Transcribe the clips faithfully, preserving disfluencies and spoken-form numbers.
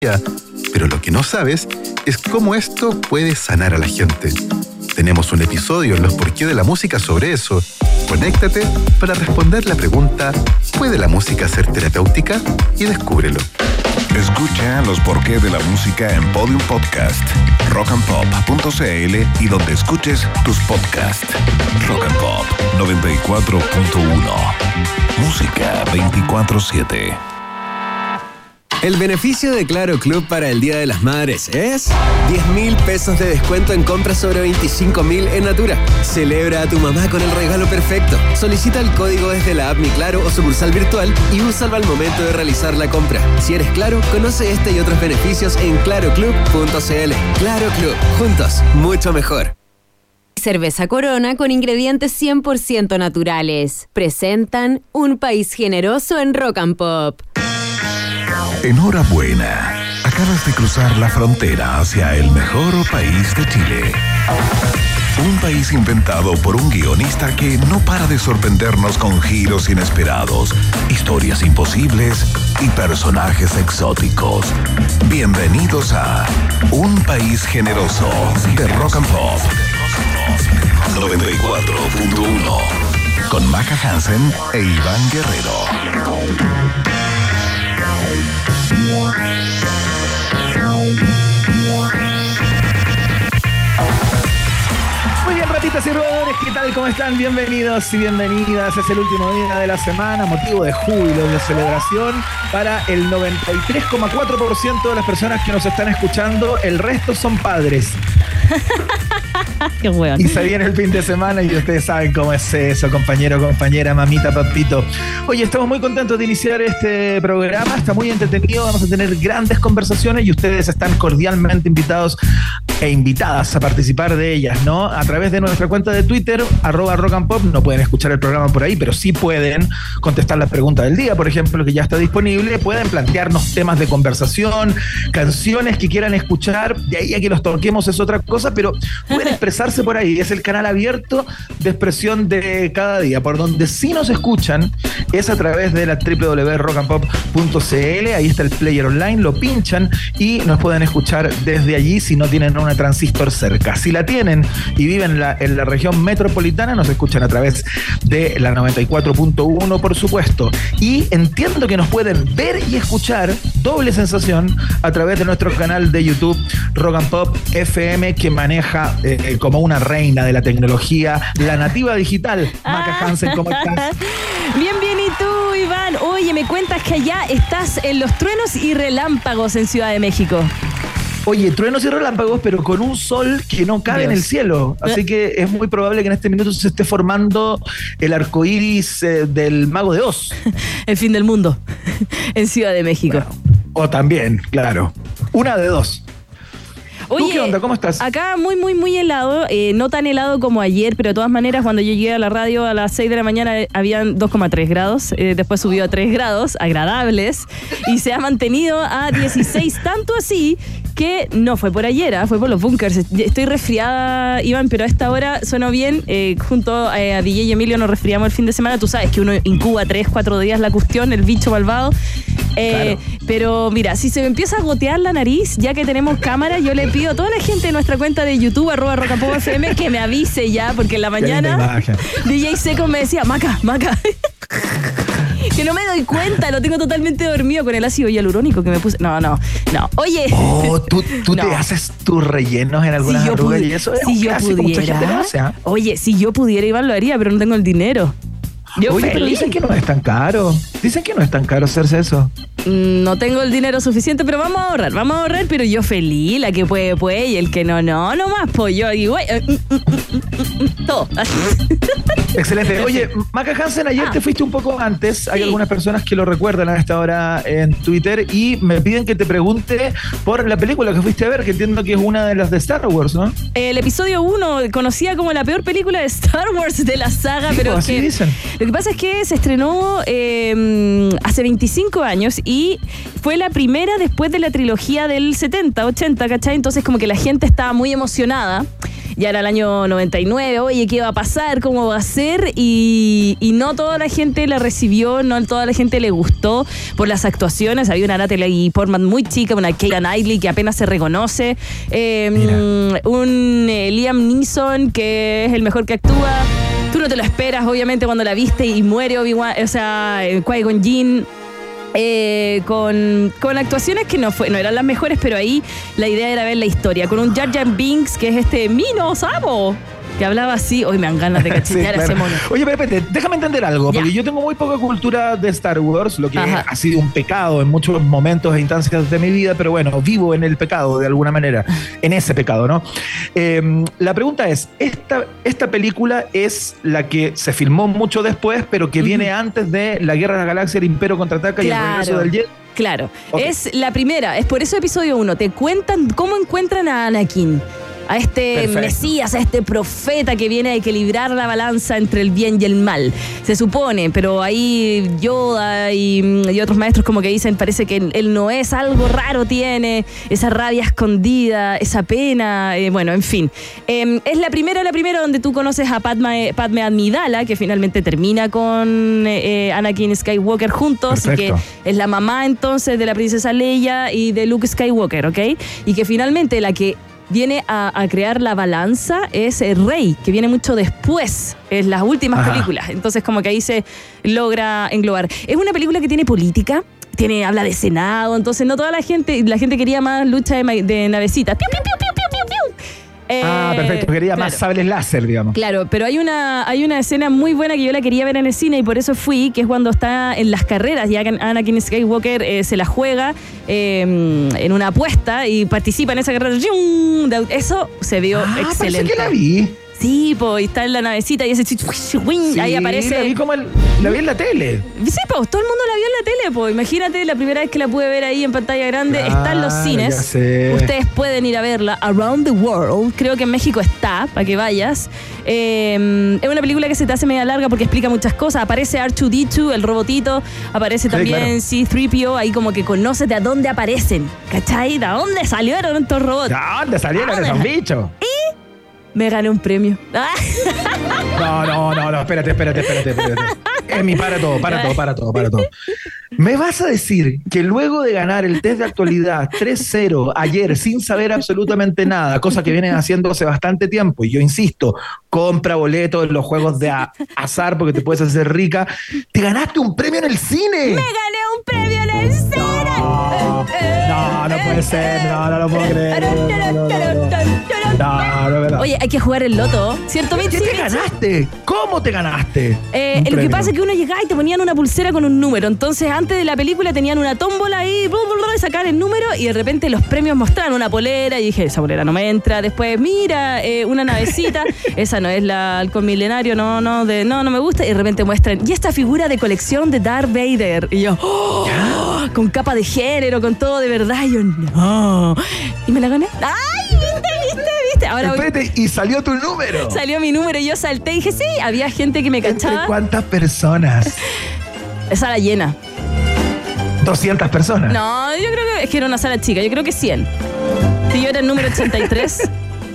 Pero lo que no sabes es cómo esto puede sanar a la gente. Tenemos un episodio en Los Porqué de la Música sobre eso. Conéctate para responder la pregunta ¿puede la música ser terapéutica? Y descúbrelo. Escucha Los Porqué de la Música en Podium Podcast, rock and pop punto c l y donde escuches tus podcasts. Rock and Pop noventa y cuatro punto uno. Música veinticuatro siete. El beneficio de Claro Club para el Día de las Madres es diez mil pesos de descuento en compras sobre veinticinco mil en Natura. Celebra a tu mamá con el regalo perfecto. Solicita el código desde la app Mi Claro o sucursal virtual y úsalo al momento de realizar la compra. Si eres Claro, conoce este y otros beneficios en claro club punto c l. Claro Club, juntos, mucho mejor. Cerveza Corona con ingredientes cien por ciento naturales. Presentan Un País Generoso en Rock and Pop. Enhorabuena. Acabas de cruzar la frontera hacia el mejor país de Chile. Un país inventado por un guionista que no para de sorprendernos con giros inesperados, historias imposibles y personajes exóticos. Bienvenidos a Un País Generoso de Rock and Pop noventa y cuatro punto uno con Maca Hansen e Iván Guerrero. Muy bien, ratitas y roedores, ¿qué tal? ¿Cómo están? Bienvenidos y bienvenidas. Es el último día de la semana, motivo de júbilo, de celebración para el noventa y tres coma cuatro por ciento de las personas que nos están escuchando. El resto son padres. Qué hueón. Y se viene el fin de semana y ustedes saben cómo es eso, compañero, compañera, mamita, papito. Oye, estamos muy contentos de iniciar este programa. Está muy entretenido, vamos a tener grandes conversaciones y ustedes están cordialmente invitados e invitadas a participar de ellas, ¿no? A través de nuestra cuenta de Twitter, arroba rock and pop. No pueden escuchar el programa por ahí, pero sí pueden contestar la pregunta del día, por ejemplo, que ya está disponible. Pueden plantearnos temas de conversación, canciones que quieran escuchar. De ahí a que los toquemos es otra cosa, pero pueden expresarse por ahí. Es el canal abierto de expresión de cada día. Por donde sí nos escuchan es a través de la doble u doble u doble u punto rock and pop punto c l. Ahí está el player online, lo pinchan y nos pueden escuchar desde allí si no tienen una transistor cerca. Si la tienen y viven en la, en la región metropolitana, nos escuchan a través de la noventa y cuatro punto uno, por supuesto. Y entiendo que nos pueden ver y escuchar, doble sensación, a través de nuestro canal de YouTube Rock and Pop F M, que maneja eh, como una reina de la tecnología, la nativa digital. Maca Hansen, ¿cómo estás? Bien, bien, ¿y tú, Iván? Oye, me cuentas que allá estás en los truenos y relámpagos en Ciudad de México. Oye, truenos y relámpagos, pero con un sol que no cabe Dios. En el cielo. Así que es muy probable que en este minuto se esté formando el arco iris eh, del Mago de Oz. El fin del mundo en Ciudad de México. Bueno, o también, claro. Una de dos. Oye, ¿tú qué onda? ¿Cómo estás? Acá muy, muy, muy helado. Eh, no tan helado como ayer, pero de todas maneras, cuando yo llegué a la radio a las seis de la mañana eh, habían dos coma tres grados. Eh, después subió a tres grados, agradables. Y se ha mantenido a dieciséis, tanto así que no fue por ayer, ¿eh? Fue por los bunkers. Estoy resfriada, Iván, pero a esta hora sueno bien. Eh, junto eh, a D J y Emilio nos resfriamos el fin de semana. Tú sabes que uno incuba tres, cuatro días la cuestión, el bicho malvado. Eh, claro. Pero mira, si se me empieza a gotear la nariz, ya que tenemos cámara, yo le pido a toda la gente de nuestra cuenta de YouTube, arroba rock and pop F M, que me avise ya, porque en la mañana D J Seco me decía, Maca, Maca. Que no me doy cuenta, lo tengo totalmente dormido con el ácido hialurónico que me puse. No, no, no. Oye. Oh, tú, tú no. Te haces tus rellenos en algunas si arrugas y eso es si un yo clásico, pudiera, mucha gente lo hace, ¿eh? Oye, si yo pudiera, Iván, lo haría, pero no tengo el dinero. Yo Oye, feliz. Pero dicen que no es tan caro. Dicen que no es tan caro hacerse eso. No tengo el dinero suficiente, pero vamos a ahorrar, vamos a ahorrar, pero yo feliz, la que puede, puede, y el que no, no, no más, pues yo digo, eh, mm, mm, mm, todo. Excelente. Oye, Maca Hansen, ayer ah. te fuiste un poco antes. Hay sí. algunas personas que lo recuerdan a esta hora en Twitter y me piden que te pregunte por la película que fuiste a ver, que entiendo que es una de las de Star Wars, ¿no? El episodio uno, conocida como la peor película de Star Wars de la saga, sí, pero pues, que, así dicen. Lo que pasa es que se estrenó eh, hace veinticinco años y fue la primera después de la trilogía del setenta, ochenta, ¿cachai? Entonces como que la gente estaba muy emocionada. ya era el año noventa y nueve, oye, ¿qué va a pasar? ¿Cómo va a ser? Y, y no toda la gente la recibió, no toda la gente le gustó por las actuaciones. Había una Natalie Portman muy chica, una Keira Knightley que apenas se reconoce, eh, un eh, Liam Neeson que es el mejor que actúa. Tú no te lo esperas, obviamente, cuando la viste y muere Obi-Wan, o sea, Qui-Gon Jinn. Eh, con, con actuaciones que no fue, no eran las mejores, pero ahí la idea era ver la historia. Con un Jar Jar Binks, que es este Mino Sabo, que hablaba así. Hoy me dan ganas de cachillar sí, a ese mono. Oye, pero espérate, déjame entender algo, Ya. porque yo tengo muy poca cultura de Star Wars, lo que Ajá. ha sido un pecado en muchos momentos e instancias de mi vida, pero bueno, vivo en el pecado de alguna manera, en ese pecado, ¿no? Eh, la pregunta es, ¿esta, esta película es la que se filmó mucho después, pero que Ujú. viene antes de La Guerra de las Galaxias, El Imperio Contraataca y El Regreso del Jedi? Claro, Ok. es la primera, es por eso episodio uno, te cuentan cómo encuentran a Anakin, a este Perfecto. Mesías, a este profeta que viene a equilibrar la balanza entre el bien y el mal, se supone, pero ahí Yoda y, y otros maestros como que dicen, parece que él, él no es, algo raro tiene, esa rabia escondida, esa pena, eh, bueno, en fin. Eh, es la primera, la primera donde tú conoces a Padme, Padme Amidala, que finalmente termina con eh, Anakin Skywalker juntos, y que Perfecto. es la mamá entonces de la princesa Leia y de Luke Skywalker, ¿ok? Y que finalmente la que viene a, a crear la balanza es el Rey, que viene mucho después, en las últimas Ajá. películas. Entonces como que ahí se logra englobar. Es una película que tiene política, tiene, habla de Senado, entonces no toda la gente, la gente quería más lucha de, ma- de navecitas. ¡Piu, piu, piu, piu, piu, piu, piu! Ah, Eh, perfecto, quería más claro. sables láser, digamos. Claro, pero hay una, hay una escena muy buena que yo la quería ver en el cine y por eso fui, que es cuando está en las carreras, ya que Anakin Skywalker eh, se la juega eh, en una apuesta y participa en esa carrera. ¡Yum! De- Eso se vio Ah, excelente. parece que la vi. Sí, pues está en la navecita y ese chi- Sí, ahí aparece. la vi como el- la vi en la tele. Sí, pues todo el mundo la vio en la tele, pues imagínate la primera vez que la pude ver ahí en pantalla grande, Claro, está en los cines. ya sé. Ustedes pueden ir a verla, Around the World, creo que en México está, para que vayas. Eh, es una película que se te hace media larga porque explica muchas cosas. Aparece R dos D dos, el robotito, aparece Sí, también claro. C tres P O, ahí como que conoces de a dónde aparecen, ¿cachai? ¿De dónde salieron estos robots? ¿De dónde salieron ¿Dónde? esos bichos? Me gané un premio. No, no, no, no, espérate, espérate, espérate, espérate. Emi, para todo, para todo, para todo, para todo. ¿Me vas a decir que luego de ganar el test de actualidad tres cero ayer sin saber absolutamente nada, cosa que vienen haciendo hace bastante tiempo, y yo insisto, compra boletos en los juegos de a- azar porque te puedes hacer rica, te ganaste un premio en el cine? ¡Me gané un premio en el cine! No, no, no puede ser, no, no lo puedo creer. No, no, no, no. No, no, no. Oye, hay que jugar el loto, ¿cierto, ¿Qué Mitzi? te ganaste? ¿Cómo te ganaste? Eh, Un lo que premio. pasa es que uno llegaba y te ponían una pulsera con un número. Entonces, antes de la película tenían una tómbola ahí, blu, blu, blu, y sacar el número y de repente los premios mostraban una polera y dije, esa polera no me entra. Después, mira, eh, una navecita, esa no es la halcón milenario, no, no, de, no, no me gusta. Y de repente muestran, y esta figura de colección de Darth Vader. Y yo, ¡oh! Con capa de género, con todo de verdad. Y yo, no. Y me la gané. ¡Ay, viste, viste, viste! Ahora voy- Espérate, y salió tu número. salió mi número y yo salté y dije, sí, había gente que me ¿Entre cachaba. cuántas personas? Esa era llena. doscientas personas. No, yo creo que es que era una sala chica, yo creo que cien. Si yo era el número ochenta y tres.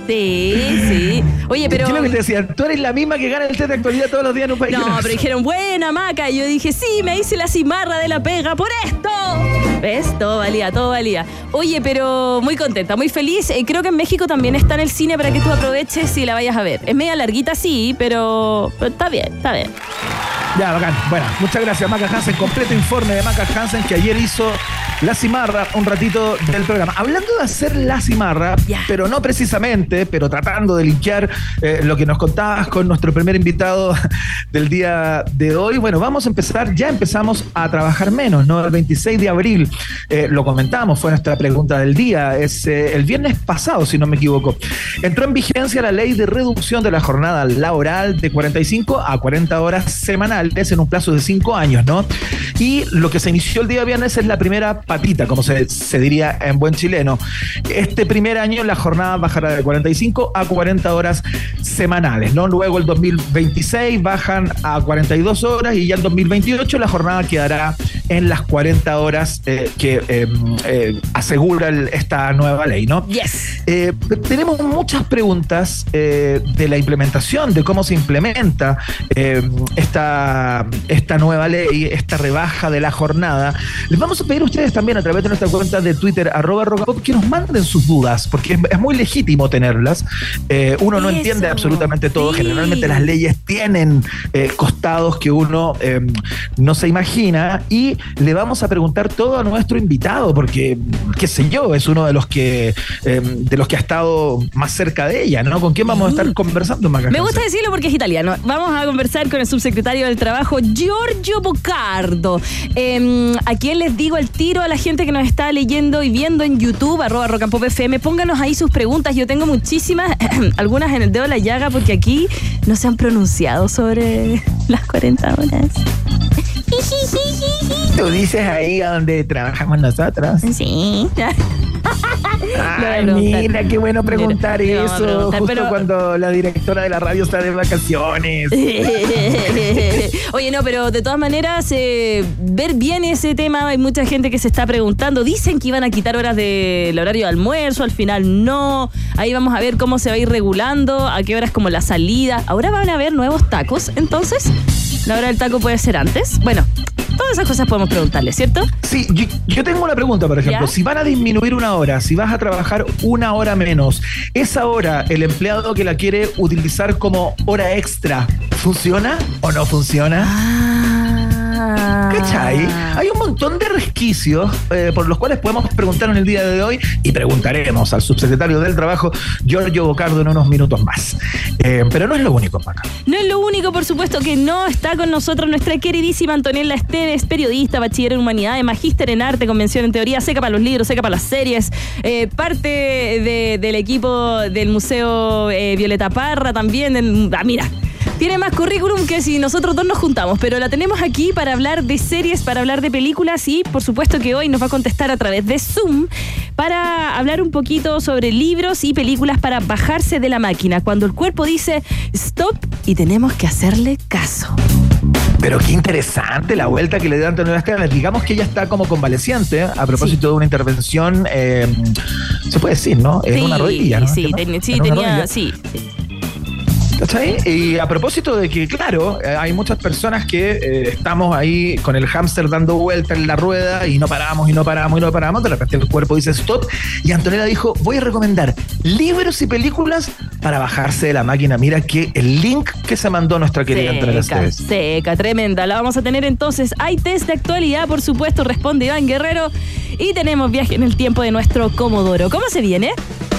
Sí, sí. Oye, pero. ¿Qué es lo que te decían? Tú eres la misma que gana el test de actualidad todos los días en un país. No, generoso. pero dijeron, buena, Maca. Y yo dije, sí, me hice la cimarra de la pega por esto. ¿Ves? Todo valía, todo valía. Oye, pero muy contenta, muy feliz. Eh, creo que en México también está en el cine para que tú aproveches y la vayas a ver. Es media larguita, sí, pero, pero está bien, está bien. Ya, bacán. Bueno, muchas gracias, Maca Hansen. Completo informe de Maca Hansen que ayer hizo la cimarra un ratito del programa. Hablando de hacer la cimarra, Ya. pero no precisamente, pero tratando de linkear eh, lo que nos contabas con nuestro primer invitado del día de hoy. Bueno, vamos a empezar, ya empezamos a trabajar menos, ¿no? El veintiséis de abril, eh, lo comentamos, fue nuestra pregunta del día. Es eh, el viernes pasado, si no me equivoco. Entró en vigencia la ley de reducción de la jornada laboral de cuarenta y cinco a cuarenta horas semanales en un plazo de cinco años, ¿no? Y lo que se inició el día viernes es la primera patita, como se, se diría en buen chileno. Este primer año la jornada bajará de cuarenta y cinco a cuarenta horas semanales, ¿no? Luego el dos mil veintiséis bajan a cuarenta y dos horas y ya en dos mil veintiocho la jornada quedará en las cuarenta horas eh, que eh, eh, asegura el, esta nueva ley, ¿no? Yes. Eh, tenemos muchas preguntas eh, de la implementación, de cómo se implementa eh, esta, esta nueva ley, esta rebaja de la jornada. Les vamos a pedir a ustedes también a través de nuestra cuenta de Twitter, arroba Rocapop, que nos manden sus dudas, porque es, es muy legítimo tenerlas. Eh, uno no Eso, entiende absolutamente todo. sí. Generalmente las leyes tienen eh, costados que uno eh, no se imagina, y le vamos a preguntar todo a nuestro invitado, porque, qué sé yo, es uno de los que eh, de los que ha estado más cerca de ella, ¿no? ¿Con quién vamos a estar conversando, Maca? Me gusta decirlo porque es italiano. Vamos a conversar con el subsecretario del Trabajo, Giorgio Boccardo. Eh, ¿A quién les digo el tiro a la gente que nos está leyendo y viendo en YouTube, arroba Rock and Pop F M? Pónganos ahí sus preguntas. Yo tengo muchísimas, algunas en el dedo de la llaga, porque aquí no se han pronunciado sobre las cuarenta horas. Tú dices ahí a donde trabajamos nosotros. Sí. Ay, mira, qué bueno preguntar Mira, eso, preguntar, justo pero... cuando la directora de la radio está de vacaciones. Oye, no, pero de todas maneras, eh, ver bien ese tema, hay mucha gente que se está preguntando. Dicen que iban a quitar horas del horario de almuerzo, al final no. Ahí vamos a ver cómo se va a ir regulando, a qué hora es como la salida. Ahora van a haber nuevos tacos, entonces, la hora del taco puede ser antes. Bueno, todas esas cosas podemos preguntarle, ¿cierto? Sí, yo, yo tengo una pregunta, por ejemplo. ¿Ya? Si van a disminuir una hora, si vas a trabajar una hora menos, esa hora, el empleado que la quiere utilizar como hora extra, ¿funciona o no funciona? Ah. ¿Cachai? Hay un montón de resquicios eh, por los cuales podemos preguntar en el día de hoy, y preguntaremos al subsecretario del Trabajo, Giorgio Boccardo, en unos minutos más. Eh, pero no es lo único, Maca. No es lo único, por supuesto que no. Está con nosotros nuestra queridísima Antonella Esteves, periodista, bachiller en humanidades, magíster en arte, convención en teoría, seca para los libros, seca para las series, eh, parte de, del equipo del Museo eh, Violeta Parra también. En, ah, mira, tiene más currículum que si nosotros dos nos juntamos, pero la tenemos aquí para hablar de series, para hablar de películas, y por supuesto que hoy nos va a contestar a través de Zoom para hablar un poquito sobre libros y películas para bajarse de la máquina, cuando el cuerpo dice stop y tenemos que hacerle caso. Pero qué interesante la vuelta que le dio Antonella Esteves. Digamos que ella está como convaleciente, ¿eh? A propósito sí. de una intervención, eh, se puede decir, ¿no? En sí, una rodilla, ¿no? Sí, ten, sí tenía, sí, sí. ¿Cachai? Y a propósito de que, claro, hay muchas personas que eh, estamos ahí con el hámster dando vuelta en la rueda y no paramos y no paramos y no paramos, de repente el cuerpo dice stop, y Antonella dijo, voy a recomendar libros y películas para bajarse de la máquina. Mira que el link que se mandó nuestra querida Antonella Esteves. Seca, tremenda. La vamos a tener entonces. Hay test de actualidad, por supuesto, responde Iván Guerrero, y tenemos viaje en el tiempo de nuestro Comodoro. ¿Cómo se viene?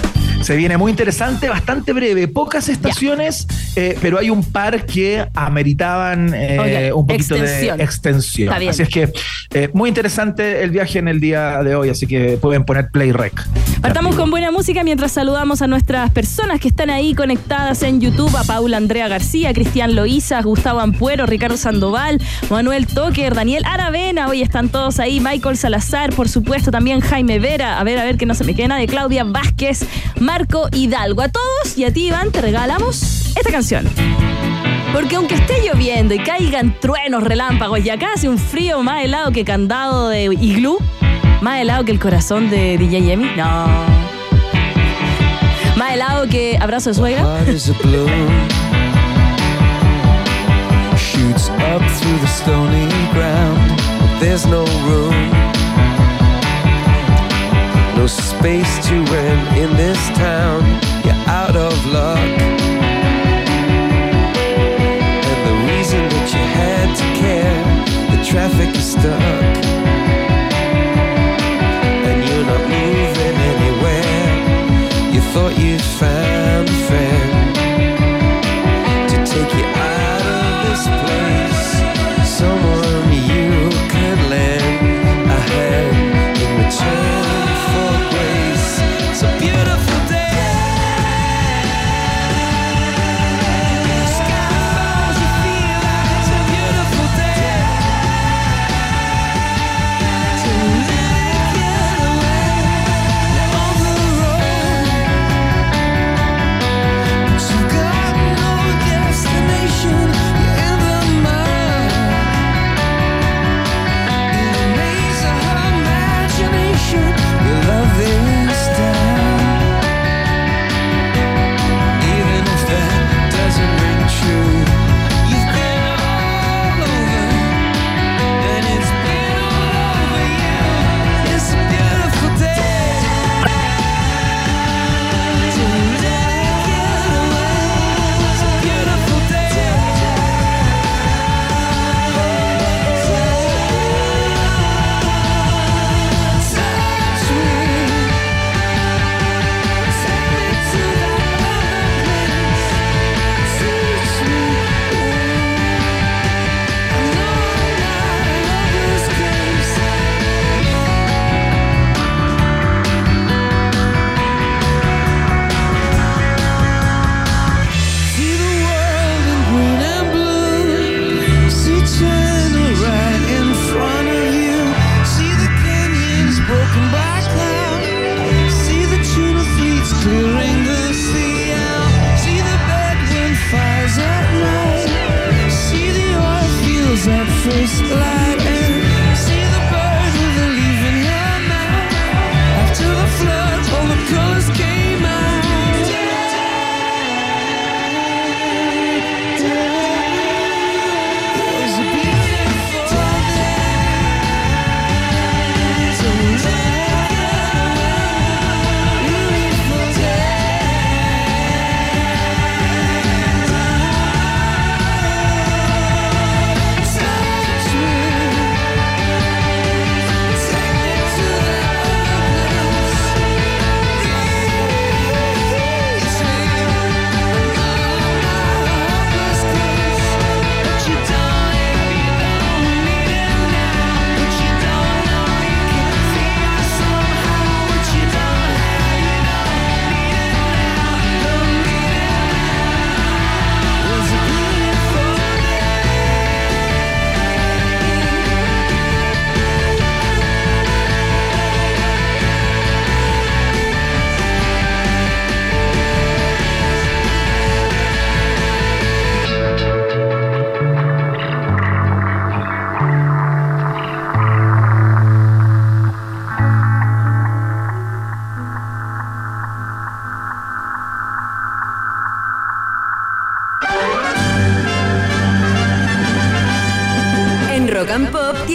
Se viene muy interesante, bastante breve, pocas estaciones, eh, pero hay un par que ameritaban eh, okay. un poquito extensión. de extensión. Así es que eh, muy interesante el viaje en el día de hoy, así que pueden poner play rec. Partamos con buena música mientras saludamos a nuestras personas que están ahí conectadas en YouTube, a Paula Andrea García, Cristian Loíza, Gustavo Ampuero, Ricardo Sandoval, Manuel Toker, Daniel Aravena, hoy están todos ahí, Michael Salazar, por supuesto, también Jaime Vera, a ver, a ver que no se me quede nadie, Claudia Vázquez, Marco Hidalgo. A todos y a ti, Iván, te regalamos esta canción. Porque aunque esté lloviendo y caigan truenos, relámpagos, y acá hace un frío más helado que candado de iglú, más helado que el corazón de D J Emi, no. Más helado que abrazo de suegra. Shoots up through the stony ground, but there's no room. No space to rent in this town, you're out of luck. And the reason that you had to care, the traffic is stuck. And you're not moving anywhere, you thought you'd found a friend to take you out of this place, someone you can lend a hand in return.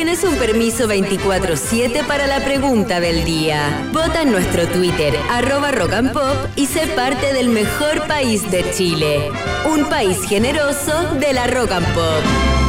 tienes un permiso veinticuatro siete para la pregunta del día. Vota en nuestro Twitter, arroba Rock and Pop, y sé parte del mejor país de Chile. Un país generoso de la Rock and Pop.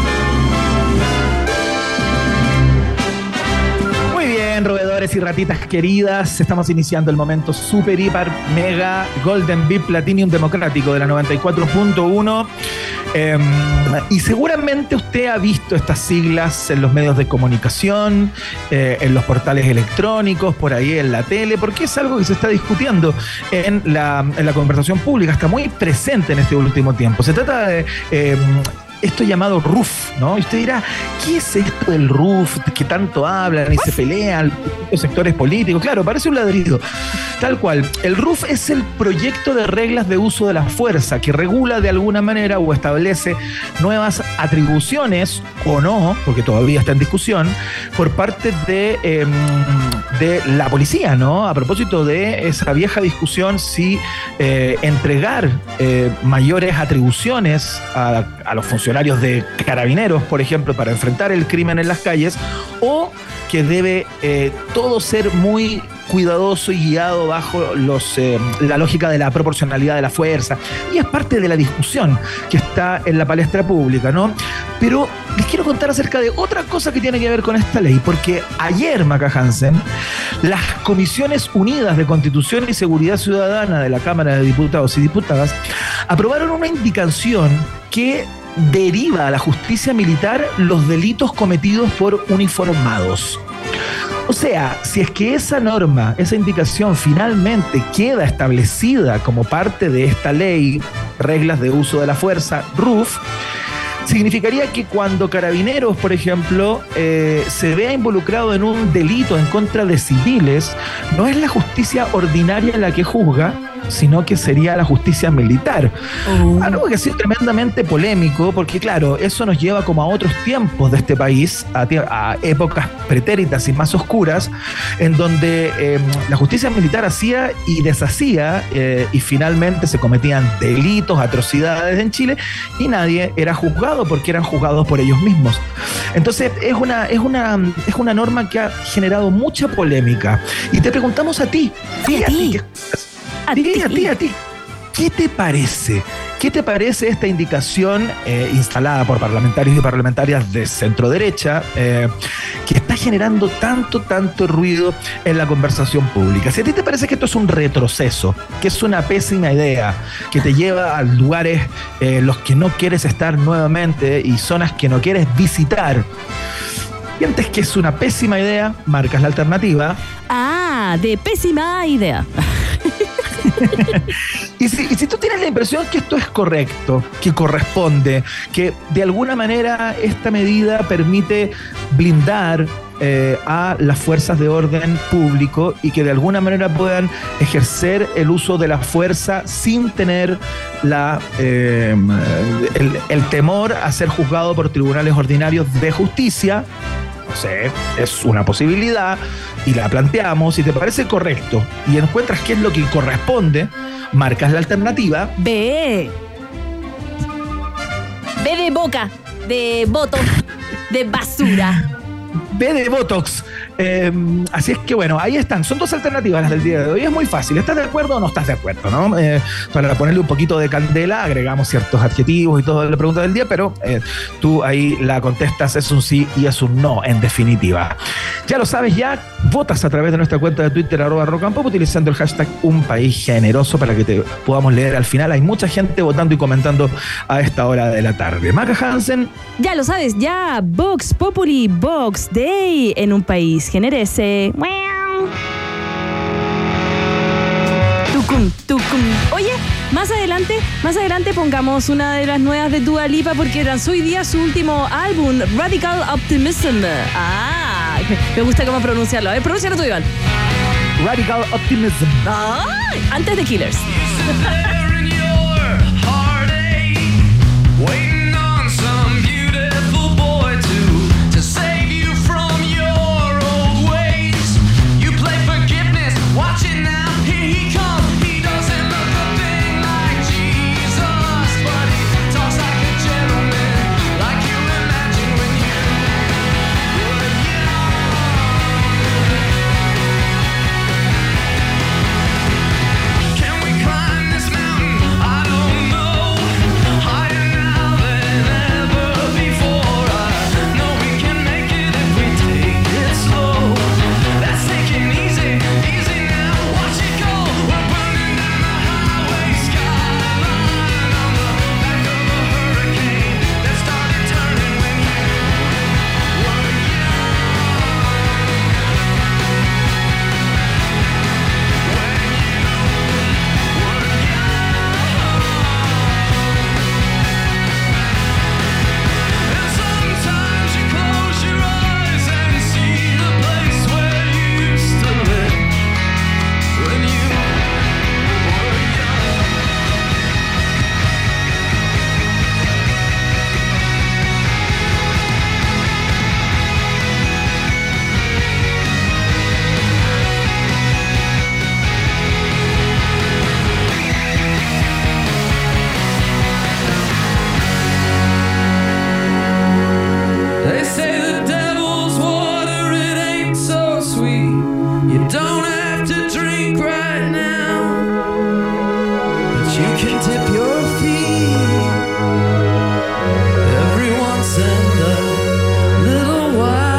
Muy bien, roedores y ratitas queridas, estamos iniciando el momento super, hiper, mega, golden, VIP, platinum democrático de la noventa y cuatro punto uno. Eh, y seguramente usted ha visto estas siglas en los medios de comunicación, eh, en los portales electrónicos, por ahí en la tele, porque es algo que se está discutiendo en la, en la conversación pública, está muy presente en este último tiempo. Se trata de eh, esto llamado R U F, ¿no? Y usted dirá, ¿qué es esto del R U F? Que tanto hablan y se pelean los sectores políticos. Claro, parece un ladrido. Tal cual. El R U F es el proyecto de reglas de uso de la fuerza que regula de alguna manera o establece nuevas atribuciones, o no, porque todavía está en discusión, por parte de, eh, de la policía, ¿no? A propósito de esa vieja discusión si eh, entregar eh, mayores atribuciones a, a los funcionarios de carabineros, por ejemplo, para enfrentar el crimen en las calles, o que debe eh, todo ser muy cuidadoso y guiado bajo los, eh, la lógica de la proporcionalidad de la fuerza. Y es parte de la discusión que está en la palestra pública, ¿no? Pero les quiero contar acerca de otra cosa que tiene que ver con esta ley, porque ayer, Maca Hansen, las Comisiones Unidas de Constitución y Seguridad Ciudadana de la Cámara de Diputados y Diputadas aprobaron una indicación que deriva a la justicia militar los delitos cometidos por uniformados. O sea, si es que esa norma, esa indicación finalmente queda establecida como parte de esta ley, reglas de uso de la fuerza, R U F, significaría que cuando Carabineros, por ejemplo, eh, se vea involucrado en un delito en contra de civiles, no es la justicia ordinaria la que juzga, sino que sería la justicia militar. Uh. Algo que ha sido tremendamente polémico, porque claro, eso nos lleva como a otros tiempos de este país, a, a épocas pretéritas y más oscuras, en donde eh, la justicia militar hacía y deshacía, eh, y finalmente se cometían delitos, atrocidades en Chile, y nadie era juzgado porque eran juzgados por ellos mismos. Entonces es una, es una, es una norma que ha generado mucha polémica. Y te preguntamos a ti, ¿Y a ti? A ti, a ti, a ti. ¿Qué te parece? ¿Qué te parece esta indicación eh, instalada por parlamentarios y parlamentarias de centro derecha eh, que está generando tanto, tanto ruido en la conversación pública? Si a ti te parece que esto es un retroceso, que es una pésima idea, que te lleva a lugares en eh, los que no quieres estar nuevamente y zonas que no quieres visitar, sientes que es una pésima idea, marcas la alternativa. Ah, de pésima idea. y, si, y si tú tienes la impresión que esto es correcto, que corresponde, que de alguna manera esta medida permite blindar eh, a las fuerzas de orden público y que de alguna manera puedan ejercer el uso de la fuerza sin tener la, eh, el, el temor a ser juzgado por tribunales ordinarios de justicia, no sé, es una posibilidad y la planteamos. Si te parece correcto y encuentras qué es lo que corresponde, marcas la alternativa B. B de boca, de voto, de basura. B de Botox. Eh, así es que bueno, ahí están. Son dos alternativas las del día de hoy. Es muy fácil. ¿Estás de acuerdo o no estás de acuerdo? ¿No? Eh, para ponerle un poquito de candela, agregamos ciertos adjetivos y todo la pregunta del día, pero eh, tú ahí la contestas, es un sí y es un no, en definitiva. Ya lo sabes, ya votas a través de nuestra cuenta de Twitter, arroba Rock and Pop, utilizando el hashtag Un País Generoso para que te podamos leer al final. Hay mucha gente votando y comentando a esta hora de la tarde. Maca Hansen. Ya lo sabes, ya Vox Populi Vox Day en un país generese. Tucum, tucum. Oye, más adelante, más adelante pongamos una de las nuevas de Dua Lipa porque lanzó hoy día su último álbum, Radical Optimism. Ah, me gusta cómo pronunciarlo. A ver, pronúncialo tú, Iván. Radical Optimism. Ay, antes de Killers. you can dip your feet every once in a little while.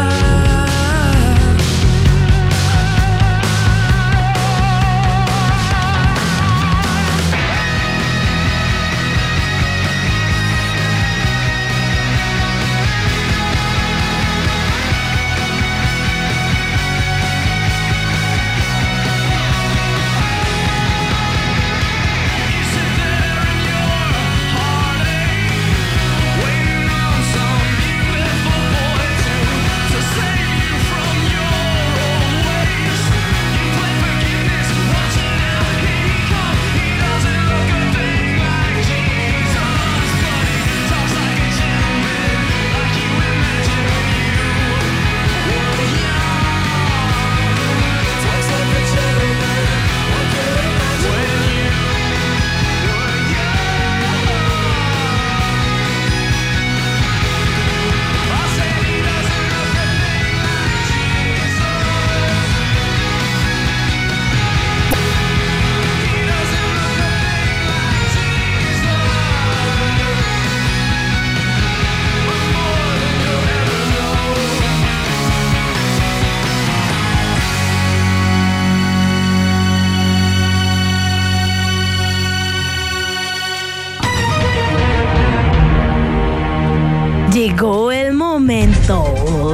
Llegó el momento.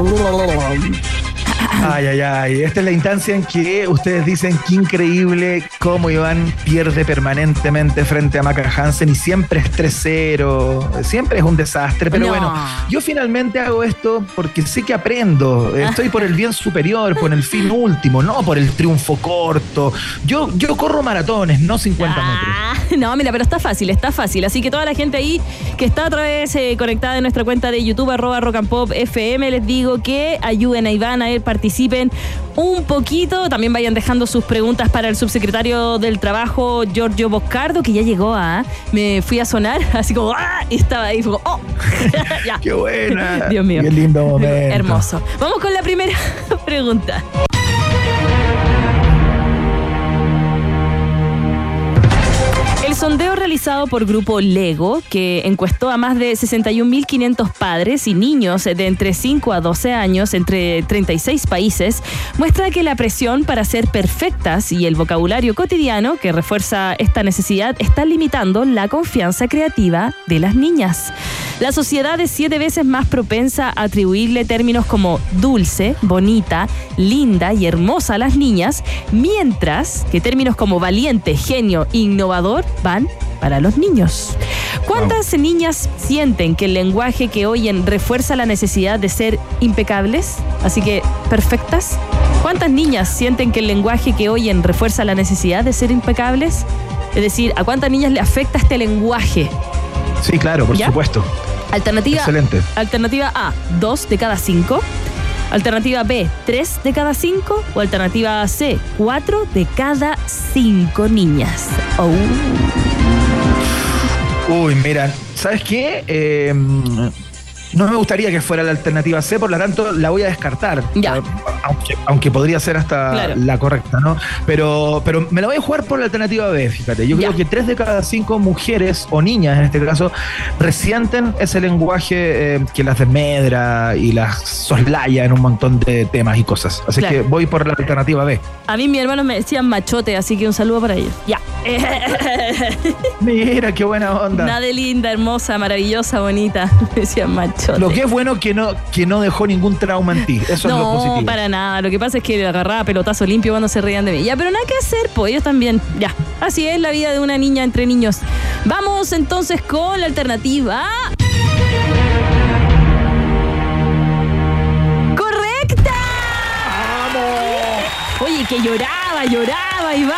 Ay, ay, ay. Esta es la instancia en que ustedes dicen que increíble cómo Iván pierde permanentemente frente a Maca Hansen y siempre es tres cero. Siempre es un desastre. Pero No. bueno, yo finalmente hago esto porque sé que aprendo. Estoy por el bien superior, por el fin último, no por el triunfo corto. Yo, yo corro maratones, no cincuenta metros. Ah, no, mira, pero está fácil, está fácil. Así que toda la gente ahí que está otra vez eh, conectada en nuestra cuenta de YouTube, arroba Rock and Pop F M, les digo que ayuden a Iván a él, participen un poquito. También vayan dejando sus preguntas para el subsecretario del Trabajo, Giorgio Boscardo, que ya llegó a... Me fui a sonar, así como... ¡Ah! Y estaba ahí, fue como... ¡Oh! Ya. ¡Qué buena! Dios mío. ¡Qué lindo momento! Hermoso. Vamos con la primera pregunta. El sondeo realizado por Grupo Lego, que encuestó a más de sesenta y un mil quinientos padres y niños de entre cinco a doce años entre treinta y seis países, muestra que la presión para ser perfectas y el vocabulario cotidiano que refuerza esta necesidad está limitando la confianza creativa de las niñas. La sociedad es siete veces más propensa a atribuirle términos como dulce, bonita, linda y hermosa a las niñas, mientras que términos como valiente, genio, innovador van para los niños. ¿Cuántas wow. niñas sienten que el lenguaje que oyen refuerza la necesidad de ser impecables? Así que, perfectas. ¿Cuántas niñas sienten que el lenguaje que oyen refuerza la necesidad de ser impecables? Es decir, ¿a cuántas niñas le afecta este lenguaje? Sí, claro, por ¿Ya? supuesto. Alternativa, Excelente. Alternativa A, dos de cada cinco. Alternativa B, tres de cada cinco. O alternativa C, cuatro de cada cinco niñas. Oh. Uy, mira, ¿sabes qué? Eh, no me gustaría que fuera la alternativa C, por lo tanto la voy a descartar. Ya. Aunque, aunque podría ser hasta Claro. la correcta, ¿no? Pero, pero me la voy a jugar por la alternativa B, fíjate. Yo Ya. creo que tres de cada cinco mujeres o niñas, en este caso, resienten ese lenguaje eh, que las desmedra y las soslaya en un montón de temas y cosas. Así Claro. que voy por la alternativa B. A mí mis hermanos me decían machote, así que un saludo para ellos. Ya. Mira, qué buena onda. Nada de linda, hermosa, maravillosa, bonita. Me decían machote. Lo que es bueno que no, que no dejó ningún trauma en ti. Eso no, es lo positivo. para nada. Lo que pasa es que le agarraba pelotazo limpio cuando se reían de mí. Ya, pero nada que hacer, pues ellos también. Ya, así es la vida de una niña entre niños. Vamos entonces con la alternativa. ¡Correcta! ¡Vamos! Oye, que lloraba, lloraba, Iván.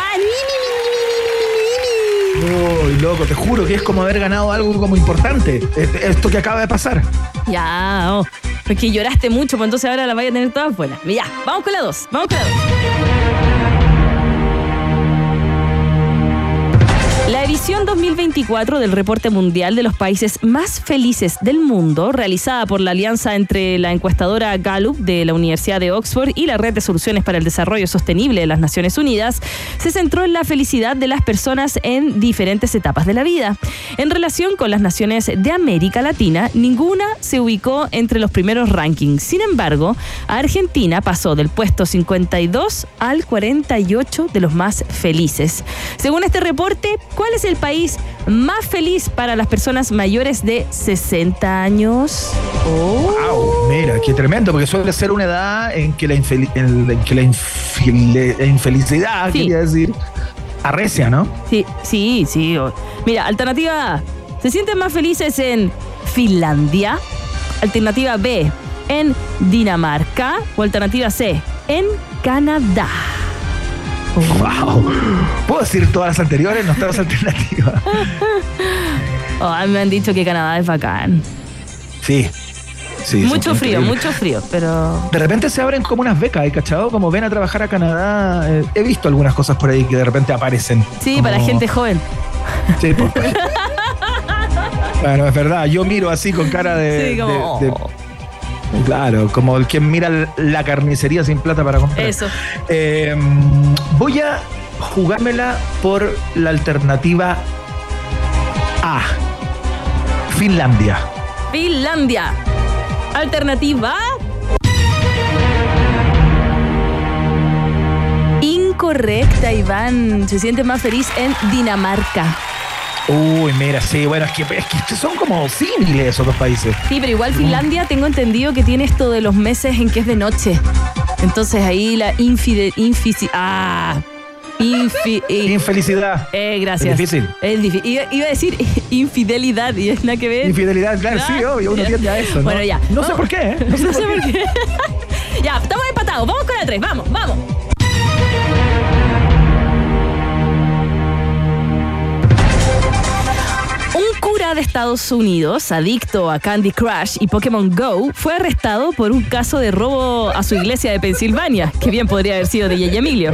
Uy, loco, te juro que es como haber ganado algo como importante. Esto que acaba de pasar. Ya, oh, porque lloraste mucho, pues entonces ahora las vaya a tener todas buenas. Ya, vamos con la dos, vamos con la dos. La edición dos mil veinticuatro del Reporte Mundial de los Países Más Felices del Mundo, realizada por la alianza entre la encuestadora Gallup de la Universidad de Oxford y la Red de Soluciones para el Desarrollo Sostenible de las Naciones Unidas, se centró en la felicidad de las personas en diferentes etapas de la vida. En relación con las naciones de América Latina, ninguna se ubicó entre los primeros rankings. Sin embargo, Argentina pasó del puesto cincuenta y dos al cuarenta y ocho de los más felices. Según este reporte, ¿cuál es el país más feliz para las personas mayores de sesenta años? Oh. Wow, mira, qué tremendo, porque suele ser una edad en que la, infeli- en, en que la, infel- la infelicidad, sí. quería decir, arrecia, ¿no? Sí, sí, sí. Mira, alternativa A, ¿se sienten más felices en Finlandia? Alternativa B, en Dinamarca. O alternativa C, en Canadá. Wow. ¿Puedo decir todas las anteriores? No están las alternativas. Oh, a mí me han dicho que Canadá es bacán. Sí. Sí, mucho frío, mucho frío, pero... De repente se abren como unas becas, ¿eh? ¿Cachado? Como ven a trabajar a Canadá. Eh, he visto algunas cosas por ahí que de repente aparecen. Sí, como... para gente joven. Sí, pues. Bueno, es verdad. Yo miro así con cara de... Sí, como... de, de... Claro, como el que mira la carnicería sin plata para comprar. Eso. Eh, voy a jugármela por la alternativa A. Finlandia. Finlandia. Alternativa incorrecta, Iván. Se siente más feliz en Dinamarca. Uy, mira, sí, bueno, es que, es que son como similares esos dos países. Sí, pero igual Finlandia tengo entendido que tiene esto de los meses en que es de noche. Entonces ahí la infide, infisi, ah, infi, eh, infelicidad. Eh, gracias. Es difícil. Es difícil. Iba, iba a decir infidelidad y es nada que ver. Infidelidad, claro, ¿No? sí, obvio, uno tiende a eso, ¿no? Bueno, ya. No sé por qué, ¿eh? No sé, no por, sé qué. por qué. Ya, estamos empatados. Vamos con la tres. Vamos, vamos. Un cura de Estados Unidos, adicto a Candy Crush y Pokémon Go, fue arrestado por un caso de robo a su iglesia de Pensilvania, que bien podría haber sido de Yeye Emilio.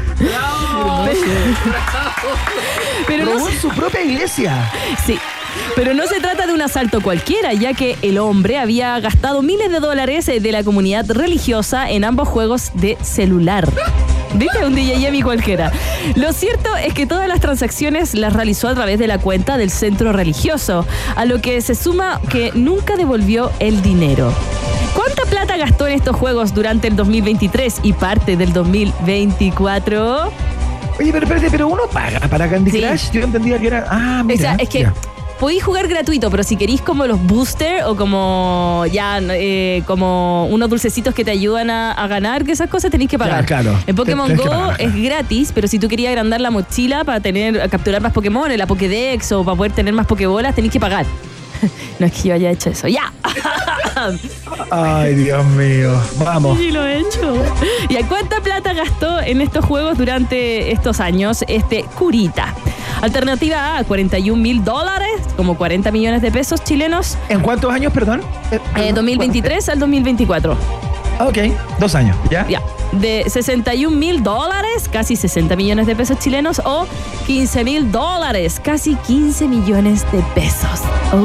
Pero robó en su propia iglesia. Sí. Pero no se trata de un asalto cualquiera, ya que el hombre había gastado miles de dólares de la comunidad religiosa en ambos juegos de celular. ¿Viste? Un D J Yemi cualquiera. Lo cierto es que todas las transacciones las realizó a través de la cuenta del centro religioso, a lo que se suma que nunca devolvió el dinero. ¿Cuánta plata gastó en estos juegos durante el dos mil veintitrés y parte del dos mil veinticuatro? Oye, pero espérate, pero uno paga para Candy Sí. Crush. Yo entendía que era... Ah, mira. O sea, es que... Ya. Podéis jugar gratuito, pero si queréis como los boosters o como ya eh, como unos dulcecitos que te ayudan a, a ganar, que esas cosas tenéis que pagar. Ya, claro. En Pokémon Tenés que Go pagar, claro. es gratis, pero si tú querías agrandar la mochila para tener a capturar más Pokémon, la Pokédex o para poder tener más Pokébolas, tenéis que pagar. No es que yo haya hecho eso. ¡Ya! Ay, Dios mío. Vamos. Sí, lo he hecho. ¿Y a cuánta plata gastó en estos juegos durante estos años este curita? Alternativa A, cuarenta y un mil dólares, como cuarenta millones de pesos chilenos. ¿En cuántos años, perdón? Eh, Eh, dos mil veintitrés al dos mil veinticuatro. Ok, dos años, ¿ya? Ya. De sesenta y un mil dólares, casi sesenta millones de pesos chilenos, o quince mil dólares, casi quince millones de pesos. Oh.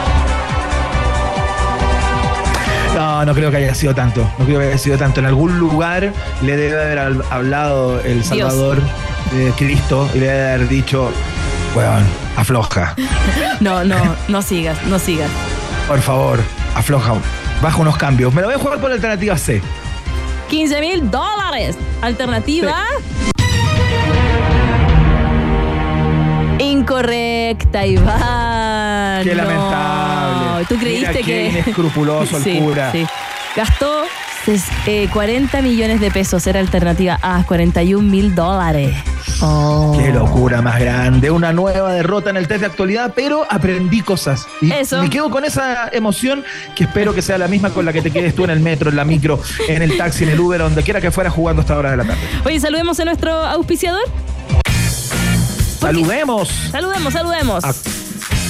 No, no creo que haya sido tanto. No creo que haya sido tanto. En algún lugar le debe haber al- hablado el Salvador de Cristo y le debe haber dicho, weón, afloja. No, no, no sigas, no sigas. Por favor, afloja. Baja unos cambios. Me lo voy a jugar por la alternativa C. quince mil dólares. Alternativa. Incorrecta, Iván. Qué No. lamentable. ¿Tú creíste Mira que.? qué inescrupuloso el Sí, cura. sí. Gastó ses- eh, cuarenta millones de pesos. Era alternativa A, cuarenta y un mil dólares. Oh. Qué locura más grande. Una nueva derrota en el test de actualidad, pero aprendí cosas. Y Eso. me quedo con esa emoción que espero que sea la misma con la que te quedes tú en el metro, en la micro, en el taxi, en el Uber, donde quiera que fuera jugando a esta hora de la tarde. Oye, saludemos a nuestro auspiciador. Saludemos. Saludemos, saludemos. A-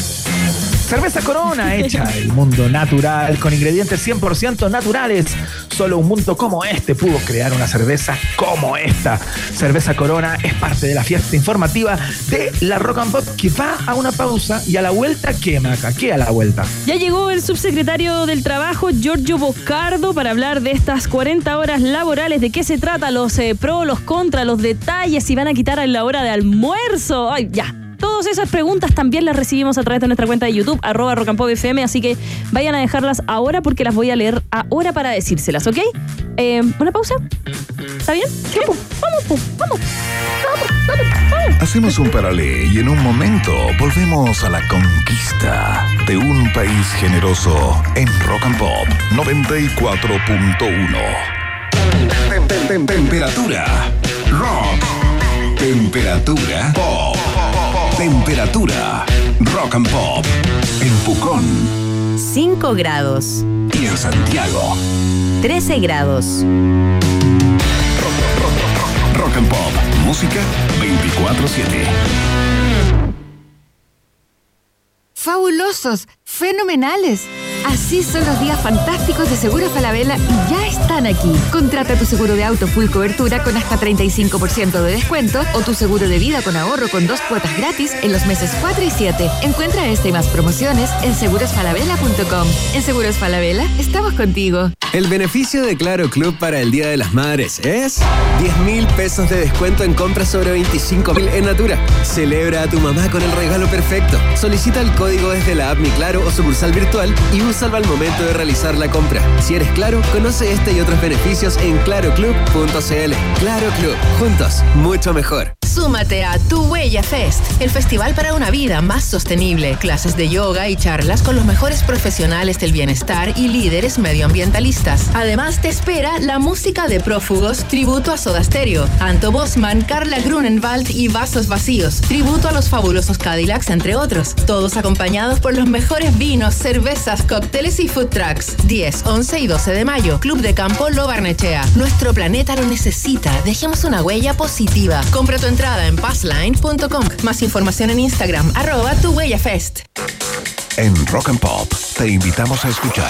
Cerveza Corona, hecha del mundo natural, con ingredientes cien por ciento naturales. solo un mundo como este pudo crear una cerveza como esta. Cerveza Corona es parte de la fiesta informativa de la Rock and Pop, que va a una pausa y a la vuelta, ¿qué, Maca? ¿Qué a la vuelta? Ya llegó el subsecretario del Trabajo, Giorgio Boccardo, para hablar de estas cuarenta horas laborales, de qué se trata, los eh, pros, los contras, los detalles, si van a quitar a la hora de almuerzo. Ay, ya. Todas esas preguntas también las recibimos a través de nuestra cuenta de YouTube, arroba Rock and Pop F M, así que vayan a dejarlas ahora porque las voy a leer ahora para decírselas, ¿ok? Eh, ¿Una pausa? ¿Está bien? Sí, pues, vamos, pues, vamos. Vamos, vamos, vamos. Hacemos un paralé y en un momento volvemos a la conquista de un país generoso en Rock and Pop noventa y cuatro punto uno. Tem- tem- tem- Temperatura rock. Temperatura pop. Temperatura Rock and Pop en Pucón cinco grados. y en Santiago trece grados. Rock, rock, rock, rock and Pop, música veinticuatro siete. Fabulosos, fenomenales. Así son los días fantásticos de Seguros Falabella y ya están aquí. Contrata tu seguro de auto full cobertura con hasta treinta y cinco por ciento de descuento o tu seguro de vida con ahorro con dos cuotas gratis en los meses cuatro y siete. Encuentra esta y más promociones en seguros falabella punto com. En Seguros Falabella estamos contigo. El beneficio de Claro Club para el Día de las Madres es diez mil pesos de descuento en compras sobre veinticinco mil en Natura. Celebra a tu mamá con el regalo perfecto. Solicita el código desde la app Mi Claro o sucursal virtual y úsalo al momento de realizar la compra. Si eres Claro, conoce este y otros beneficios en claro club punto c l. Claro Club, juntos, mucho mejor. Súmate a Tu Huella Fest, el festival para una vida más sostenible. Clases de yoga y charlas con los mejores profesionales del bienestar y líderes medioambientalistas. Además te espera la música de Prófugos, tributo a Soda Stereo, Anto Bosman, Carla Grunenwald y Vasos Vacíos, tributo a los fabulosos Cadillacs, entre otros. Todos acompañados por los mejores vinos, cervezas, cócteles y food trucks. diez, once y doce de mayo, Club de Campo Lo Barnechea. Nuestro planeta lo necesita. Dejemos una huella positiva. Compra tu entrada en passline punto com. Más información en Instagram, arroba Tu Huella Fest. En Rock and Pop te invitamos a escuchar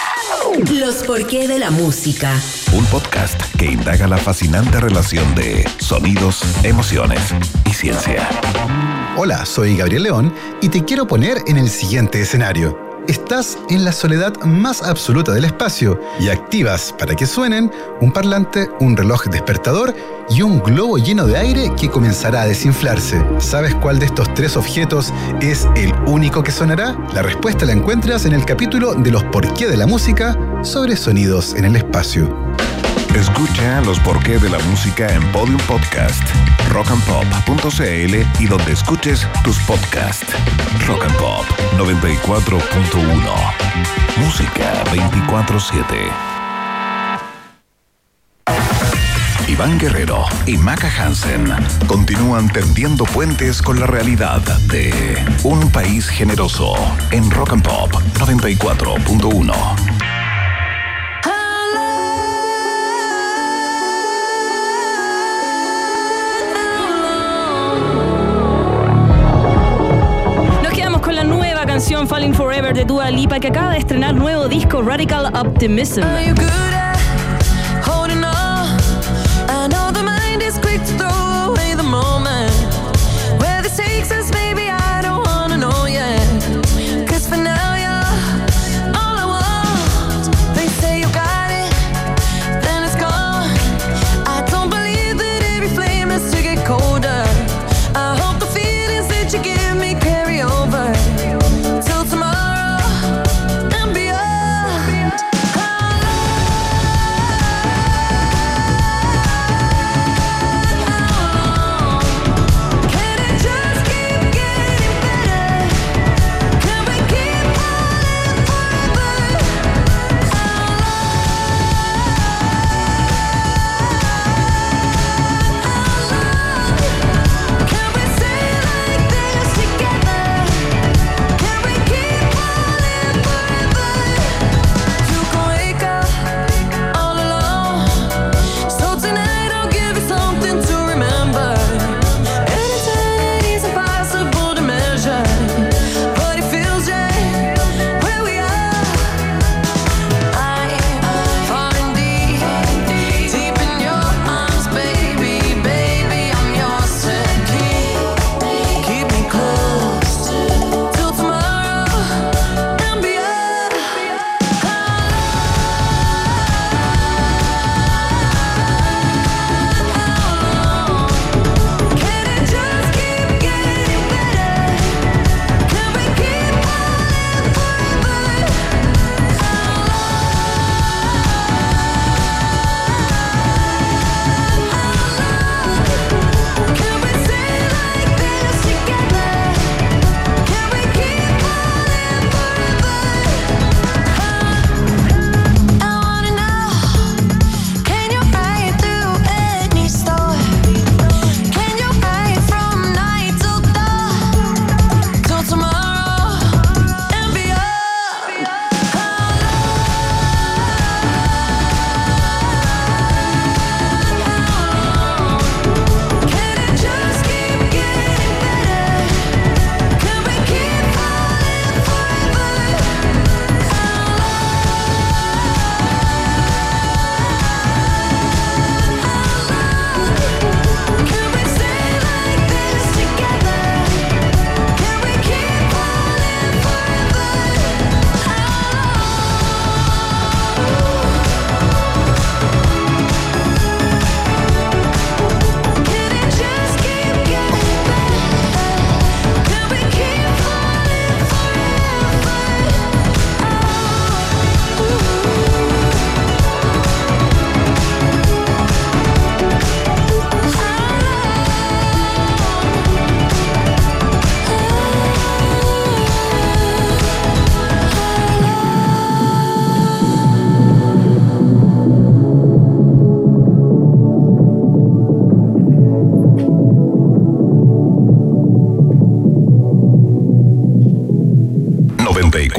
Los porqué de la música. un podcast que indaga la fascinante relación de sonidos, emociones y ciencia. Hola, soy Gabriel León y te quiero poner en el siguiente escenario. Estás en la soledad más absoluta del espacio y activas, para que suenen, un parlante, un reloj despertador y un globo lleno de aire que comenzará a desinflarse. ¿Sabes cuál de estos tres objetos es el único que sonará? La respuesta la encuentras en el capítulo de los porqué de la música sobre sonidos en el espacio. Escucha los porqué de la música en Podium Podcast, rock and pop punto c l y donde escuches tus podcasts. Rock and Pop noventa y cuatro punto uno. Música veinticuatro siete. Iván Guerrero y Maca Hansen continúan tendiendo puentes con la realidad de un país generoso en Rock and Pop noventa y cuatro punto uno. Canción Falling Forever de Dua Lipa, que acaba de estrenar nuevo disco Radical Optimism.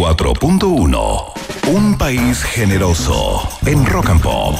cuatro punto uno. Un país generoso en Rock and Pop.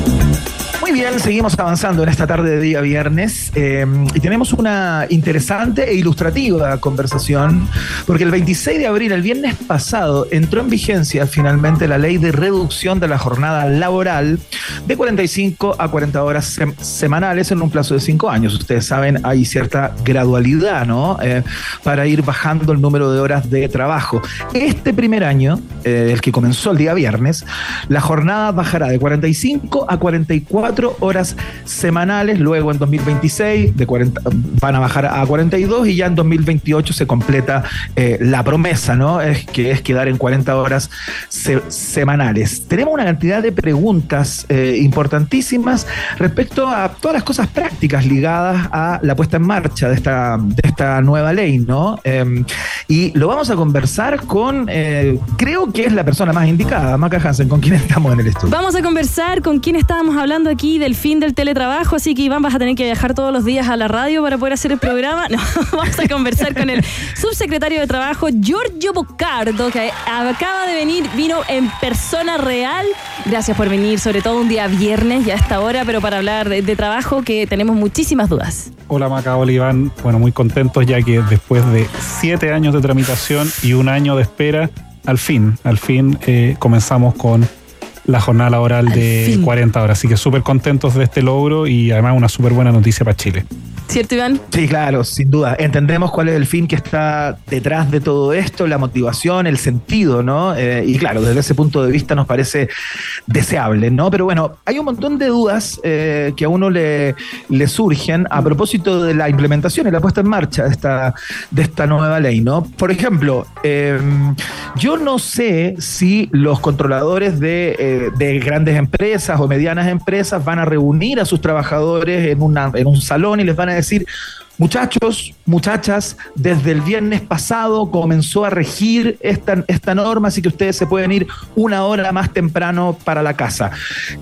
Muy bien, seguimos avanzando en esta tarde de día viernes eh, y tenemos una interesante e ilustrativa conversación porque el veintiséis de abril, el viernes pasado, entró en vigencia finalmente la ley de reducción de la jornada laboral de cuarenta y cinco a cuarenta horas sem- semanales en un plazo de cinco años. Ustedes saben, hay cierta gradualidad, ¿no? Eh, para ir bajando el número de horas de trabajo. Este primer año, eh, el que comenzó el día viernes, la jornada bajará de cuarenta y cinco a cuarenta y cuatro horas semanales, luego en dos mil veintiséis de cuarenta, van a bajar a cuarenta y dos y ya en dos mil veintiocho se completa eh, la promesa, ¿no? Es que es quedar en cuarenta horas se, semanales. Tenemos una cantidad de preguntas eh, importantísimas respecto a todas las cosas prácticas ligadas a la puesta en marcha de esta, de esta nueva ley, ¿no? Eh, y lo vamos a conversar con, eh, creo que es la persona más indicada, Maca Hansen, con quien estamos en el estudio. Vamos a conversar con quien estábamos hablando aquí del fin del teletrabajo, así que Iván, vas a tener que viajar todos los días a la radio para poder hacer el programa. No, vamos a conversar con el subsecretario de Trabajo, Giorgio Boccardo, que acaba de venir, vino en persona real. Gracias por venir, sobre todo un día viernes y a esta hora, pero para hablar de, de trabajo, que tenemos muchísimas dudas. Hola Maca, hola Iván. Bueno, muy contentos ya que después de siete años de tramitación y un año de espera, al fin, al fin eh, comenzamos con la jornada laboral Al de fin. cuarenta horas. Así que súper contentos de este logro y además una súper buena noticia para Chile. ¿Cierto, Iván? Sí, claro, sin duda. Entendemos cuál es el fin que está detrás de todo esto, la motivación, el sentido, ¿no? Eh, y claro, desde ese punto de vista nos parece deseable, ¿no? Pero bueno, hay un montón de dudas eh, que a uno le, le surgen a propósito de la implementación y la puesta en marcha de esta, de esta nueva ley, ¿no? Por ejemplo, eh, yo no sé si los controladores de, eh, de grandes empresas o medianas empresas van a reunir a sus trabajadores en, una, en un salón y les van a decir: muchachos, muchachas, desde el viernes pasado comenzó a regir esta, esta norma, así que ustedes se pueden ir una hora más temprano para la casa.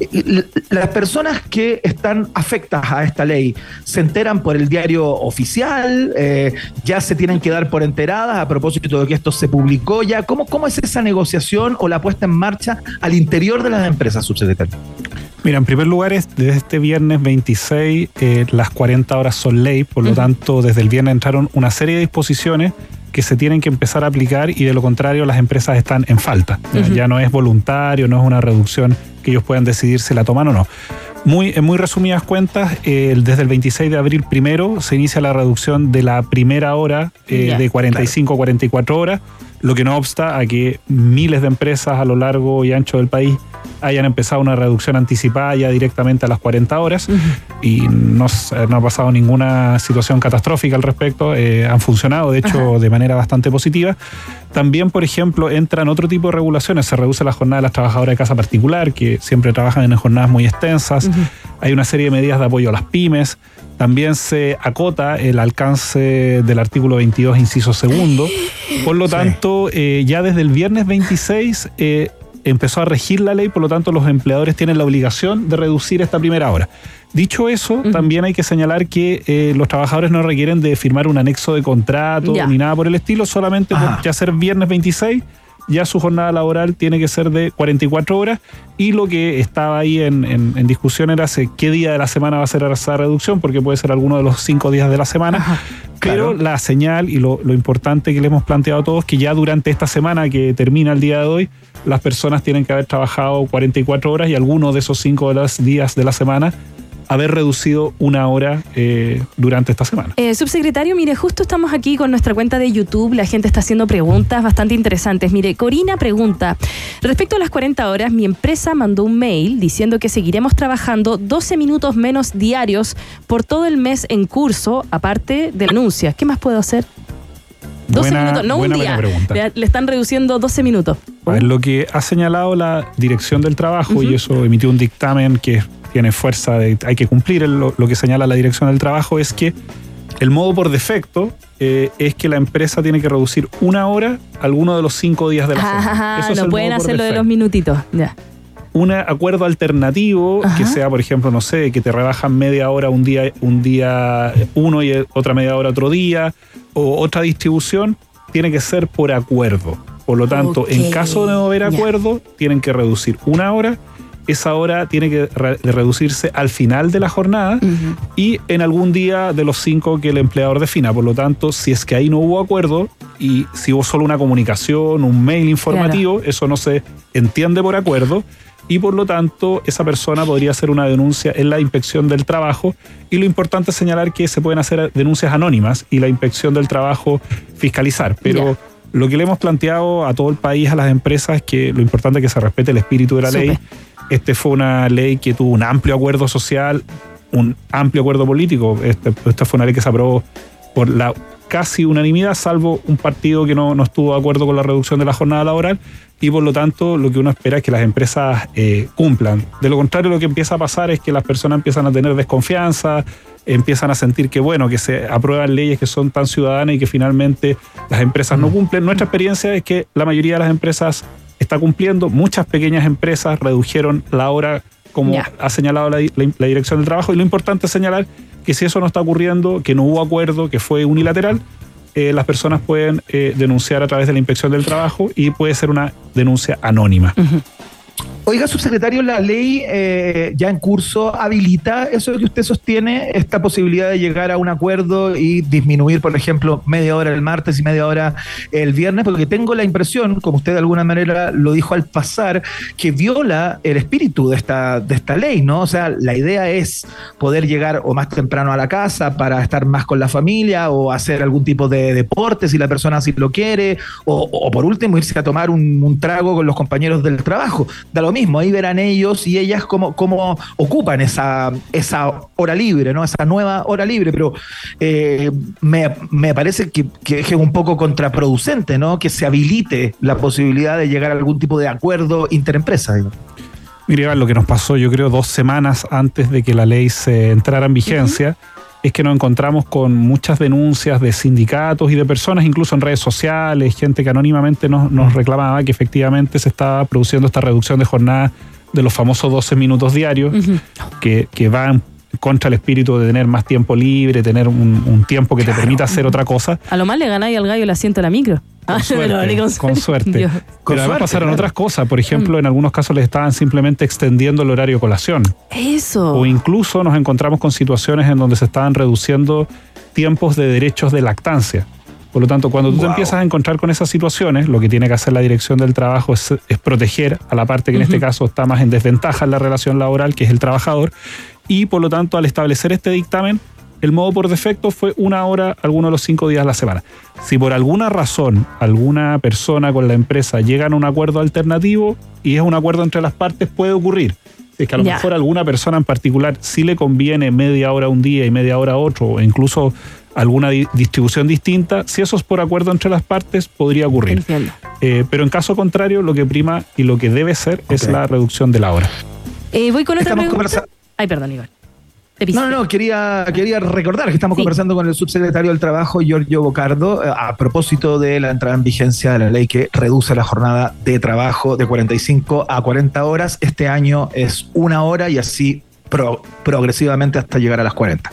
Las personas que están afectadas a esta ley se enteran por el diario oficial, eh, ya se tienen que dar por enteradas a propósito de que esto se publicó ya. ¿Cómo, cómo es esa negociación o la puesta en marcha al interior de las empresas, subsecretario? Mira, en primer lugar, es desde este viernes veintiséis eh, las cuarenta horas son ley, por lo uh-huh. tanto, desde el viernes entraron una serie de disposiciones que se tienen que empezar a aplicar y de lo contrario las empresas están en falta. Uh-huh. Ya, ya no es voluntario, no es una reducción que ellos puedan decidir si la toman o no. Muy, en muy resumidas cuentas, eh, desde el veintiséis de abril primero se inicia la reducción de la primera hora eh, yeah, de cuarenta y cinco claro. a cuarenta y cuatro horas, lo que no obsta a que miles de empresas a lo largo y ancho del país hayan empezado una reducción anticipada ya directamente a las cuarenta horas uh-huh. y no, no ha pasado ninguna situación catastrófica al respecto, eh, han funcionado de hecho uh-huh. de manera bastante positiva. También, por ejemplo, entran otro tipo de regulaciones, se reduce la jornada de las trabajadoras de casa particular, que siempre trabajan en jornadas muy extensas, uh-huh. hay una serie de medidas de apoyo a las pymes, también se acota el alcance del artículo veintidós, inciso segundo, por lo tanto, sí. eh, ya desde el viernes veintiséis eh, empezó a regir la ley, por lo tanto los empleadores tienen la obligación de reducir esta primera hora. Dicho eso, uh-huh. también hay que señalar que eh, los trabajadores no requieren de firmar un anexo de contrato ya. ni nada por el estilo, solamente Ajá. por ya ser viernes veintiséis, ya su jornada laboral tiene que ser de cuarenta y cuatro horas y lo que estaba ahí en, en, en discusión era qué día de la semana va a ser esa reducción, porque puede ser alguno de los cinco días de la semana. Ajá. Pero claro. la señal y lo, lo importante que le hemos planteado a todos, que ya durante esta semana que termina el día de hoy, las personas tienen que haber trabajado cuarenta y cuatro horas y algunos de esos cinco de los días de la semana haber reducido una hora eh, durante esta semana. Eh, subsecretario, mire, justo estamos aquí con nuestra cuenta de YouTube, la gente está haciendo preguntas bastante interesantes. Mire, Corina pregunta, respecto a las cuarenta horas, mi empresa mandó un mail diciendo que seguiremos trabajando doce minutos menos diarios por todo el mes en curso, aparte del anuncio. ¿Qué más puedo hacer? doce buena, minutos, no un día. Le, le están reduciendo doce minutos. A ver, lo que ha señalado la Dirección del Trabajo, uh-huh. y eso emitió un dictamen que tiene fuerza, de, hay que cumplir el, lo, lo que señala la Dirección del Trabajo, es que el modo por defecto eh, es que la empresa tiene que reducir una hora alguno de los cinco días de la semana. Ajá, eso no pueden hacer lo de los minutitos. Ya. Un acuerdo alternativo, Ajá. que sea, por ejemplo, no sé, que te rebajan media hora un día, un día uno y otra media hora otro día, o otra distribución, tiene que ser por acuerdo. Por lo tanto, Ok. en caso de no haber Ya. acuerdo, tienen que reducir una hora. Esa hora tiene que re- reducirse al final de la jornada Ujú. y en algún día de los cinco que el empleador defina. Por lo tanto, si es que ahí no hubo acuerdo y si hubo solo una comunicación, un mail informativo, eso no se entiende por acuerdo y por lo tanto esa persona podría hacer una denuncia en la inspección del trabajo. Y lo importante es señalar que se pueden hacer denuncias anónimas y la inspección del trabajo fiscalizar. Pero Ya. lo que le hemos planteado a todo el país, a las empresas, es que lo importante es que se respete el espíritu de la Súper. ley. Este fue una ley que tuvo un amplio acuerdo social, un amplio acuerdo político. Este, esta fue una ley que se aprobó por la casi unanimidad, salvo un partido que no, no estuvo de acuerdo con la reducción de la jornada laboral, y por lo tanto lo que uno espera es que las empresas eh, cumplan. De lo contrario, lo que empieza a pasar es que las personas empiezan a tener desconfianza, empiezan a sentir que bueno, que se aprueban leyes que son tan ciudadanas y que finalmente las empresas no cumplen. Nuestra experiencia es que la mayoría de las empresas está cumpliendo. Muchas pequeñas empresas redujeron la hora, como Ya. ha señalado la, la- la Dirección del Trabajo, y lo importante es señalar que si eso no está ocurriendo, que no hubo acuerdo, que fue unilateral, eh, las personas pueden eh, denunciar a través de la Inspección del Trabajo y puede ser una denuncia anónima. Oiga, subsecretario, la ley eh, ya en curso habilita eso que usted sostiene, esta posibilidad de llegar a un acuerdo y disminuir, por ejemplo, media hora el martes y media hora el viernes, porque tengo la impresión, como usted de alguna manera lo dijo al pasar, que viola el espíritu de esta, de esta ley, ¿no? O sea, la idea es poder llegar o más temprano a la casa para estar más con la familia o hacer algún tipo de deporte si la persona así lo quiere, o, o por último irse a tomar un, un trago con los compañeros del trabajo. Da lo mismo, ahí verán ellos y ellas cómo, cómo ocupan esa, esa hora libre, ¿no? Esa nueva hora libre, pero eh, me, me parece que, que es un poco contraproducente, ¿no? Que se habilite la posibilidad de llegar a algún tipo de acuerdo interempresa, digamos. Mire, Iván, lo que nos pasó, yo creo, dos semanas antes de que la ley se entrara en vigencia, es que nos encontramos con muchas denuncias de sindicatos y de personas, incluso en redes sociales, gente que anónimamente nos, nos reclamaba que efectivamente se estaba produciendo esta reducción de jornada de los famosos doce minutos diarios, Ujú. que, que van contra el espíritu de tener más tiempo libre, tener un, un tiempo que te permita hacer otra cosa. A lo más le ganáis al gallo el asiento de la micro. Con Ah, suerte, no, ni con suerte. Dios. Con Pero además suerte, pasaron claro. otras cosas. Por ejemplo, en algunos casos les estaban simplemente extendiendo el horario de colación. Eso. O incluso nos encontramos con situaciones en donde se estaban reduciendo tiempos de derechos de lactancia. Por lo tanto, cuando tú te Wow. empiezas a encontrar con esas situaciones, lo que tiene que hacer la Dirección del Trabajo es, es proteger a la parte que en este caso está más en desventaja en la relación laboral, que es el trabajador. Y por lo tanto, al establecer este dictamen, el modo por defecto fue una hora alguno de los cinco días de la semana. Si por alguna razón alguna persona con la empresa llegan a un acuerdo alternativo y es un acuerdo entre las partes, puede ocurrir. Si es que a lo Ya. mejor a alguna persona en particular sí le conviene media hora un día y media hora otro, o incluso alguna di- distribución distinta, si eso es por acuerdo entre las partes, podría ocurrir. Entiendo. Eh, pero en caso contrario, lo que prima y lo que debe ser es Ok. la reducción de la hora. Eh, voy con otra Estamos pregunta. conversa- Ay, perdón, Iván. Te pisé. No, no, no, quería, quería recordar que estamos Sí. conversando con el subsecretario del Trabajo, Giorgio Bocardo, eh, a propósito de la entrada en vigencia de la ley que reduce la jornada de trabajo de cuarenta y cinco a cuarenta horas. Este año es una hora y así pro- progresivamente hasta llegar a las cuarenta.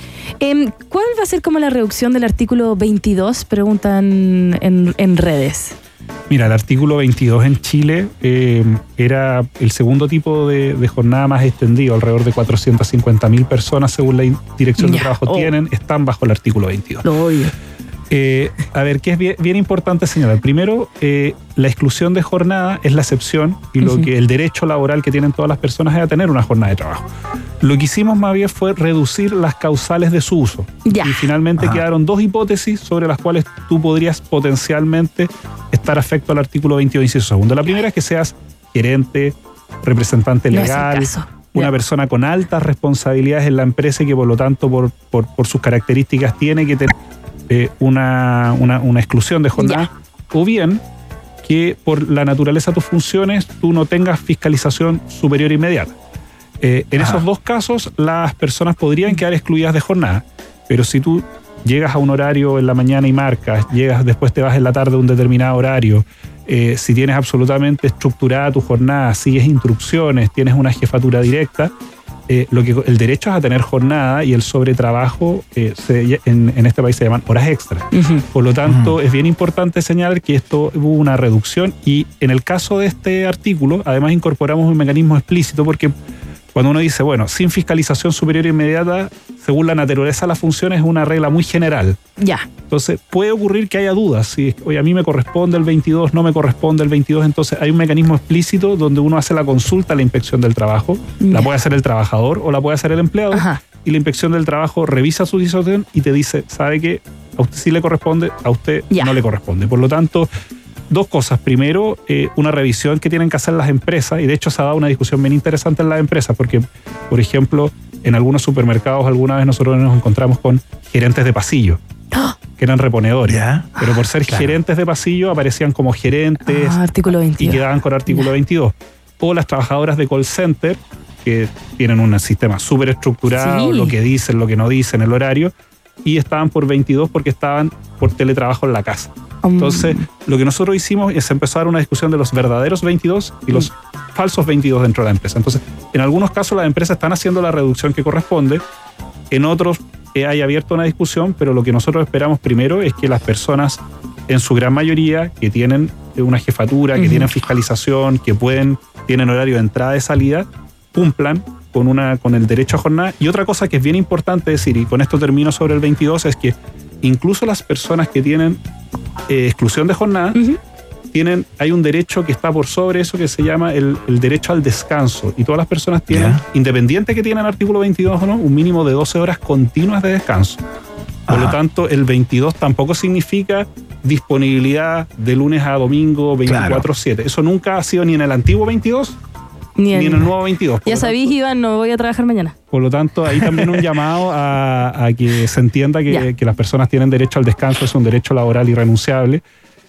Em, ¿Cuál va a ser como la reducción del artículo veintidós? Preguntan en, en redes. Mira, el artículo veintidós en Chile eh, era el segundo tipo de, de jornada más extendido, alrededor de cuatrocientas cincuenta mil personas, según la Dirección de Ya, Trabajo, oh. tienen, están bajo el artículo veintidós. Lo odio. Eh, a ver, ¿qué es bien, bien importante señalar? Primero, eh, la exclusión de jornada es la excepción y lo Ujú. que el derecho laboral que tienen todas las personas es a tener una jornada de trabajo. Lo que hicimos más bien fue reducir las causales de su uso. Ya. Y finalmente Ajá. quedaron dos hipótesis sobre las cuales tú podrías potencialmente estar afecto al artículo veintidós, inciso segundo. La primera es que seas gerente, representante No es el legal, caso. una Ya. persona con altas responsabilidades en la empresa y que por lo tanto por, por, por sus características tiene que tener eh, una, una, una exclusión de jornada, o bien que por la naturaleza de tus funciones tú no tengas fiscalización superior inmediata. Eh, en Ajá. esos dos casos las personas podrían quedar excluidas de jornada, pero si tú llegas a un horario en la mañana y marcas, llegas después te vas en la tarde a un determinado horario, eh, si tienes absolutamente estructurada tu jornada, sigues instrucciones, tienes una jefatura directa, eh, lo que, el derecho es a tener jornada y el sobretrabajo eh, se, en, en este país se llaman horas extras. Uh-huh. Por lo tanto, uh-huh. es bien importante señalar que esto hubo una reducción y en el caso de este artículo, además incorporamos un mecanismo explícito porque cuando uno dice, bueno, sin fiscalización superior e inmediata, según la naturaleza de las funciones, es una regla muy general. Ya. Entonces, puede ocurrir que haya dudas. Si, oye, a mí me corresponde el veintidós, no me corresponde el veintidós, entonces hay un mecanismo explícito donde uno hace la consulta a la inspección del trabajo. Ya. La puede hacer el trabajador o la puede hacer el empleado. Ajá. Y la inspección del trabajo revisa su situación y te dice, ¿sabe qué? A usted sí le corresponde, a usted ya. no le corresponde. Por lo tanto, dos cosas. Primero, eh, una revisión que tienen que hacer las empresas, y de hecho se ha dado una discusión bien interesante en las empresas, porque, por ejemplo, en algunos supermercados alguna vez nosotros nos encontramos con gerentes de pasillo, ¡oh! Que eran reponedores, ¿ya? Pero por ser claro. gerentes de pasillo aparecían como gerentes ah, artículo veintidós. Y quedaban con artículo ya. veintidós. O las trabajadoras de call center, que tienen un sistema súper estructurado, sí. lo que dicen, lo que no dicen, el horario, y estaban por veintidós porque estaban por teletrabajo en la casa. Entonces, lo que nosotros hicimos es empezar una discusión de los verdaderos veintidós y los falsos veintidós dentro de la empresa. Entonces, en algunos casos las empresas están haciendo la reducción que corresponde, en otros eh, hay abierto una discusión, pero lo que nosotros esperamos primero es que las personas, en su gran mayoría, que tienen una jefatura, que uh-huh. tienen fiscalización, que pueden, tienen horario de entrada y salida, cumplan con, una, con el derecho a jornada. Y otra cosa que es bien importante decir, y con esto termino sobre el veintidós, es que incluso las personas que tienen eh, exclusión de jornada, uh-huh. tienen, hay un derecho que está por sobre eso que se llama el, el derecho al descanso. Y todas las personas tienen, yeah. independiente que tienen artículo veintidós o no, un mínimo de doce horas continuas de descanso. Por Ajá. lo tanto, el veintidós tampoco significa disponibilidad de lunes a domingo veinticuatro siete. Claro. Eso nunca ha sido ni en el antiguo veintidós, Ni en, ni en el nuevo veintidós. Ya sabéis, Iván, no voy a trabajar mañana. Por lo tanto, ahí también un llamado a, a que se entienda que, que las personas tienen derecho al descanso, es un derecho laboral irrenunciable.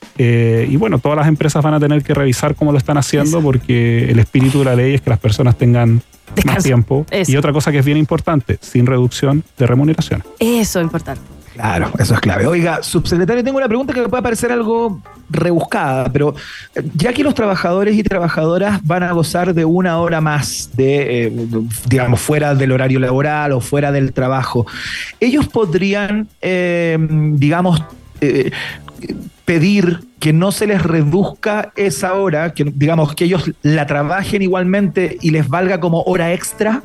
Eh, y bueno, todas las empresas van a tener que revisar cómo lo están haciendo, eso. Porque el espíritu de la ley es que las personas tengan descanso. Más tiempo. Eso. Y otra cosa que es bien importante, sin reducción de remuneración. Eso es importante. Claro, eso es clave. Oiga, subsecretario, tengo una pregunta que me puede parecer algo rebuscada, pero ya que los trabajadores y trabajadoras van a gozar de una hora más de, eh, digamos, fuera del horario laboral o fuera del trabajo, ellos podrían, eh, digamos, eh, pedir que no se les reduzca esa hora, que digamos que ellos la trabajen igualmente y les valga como hora extra.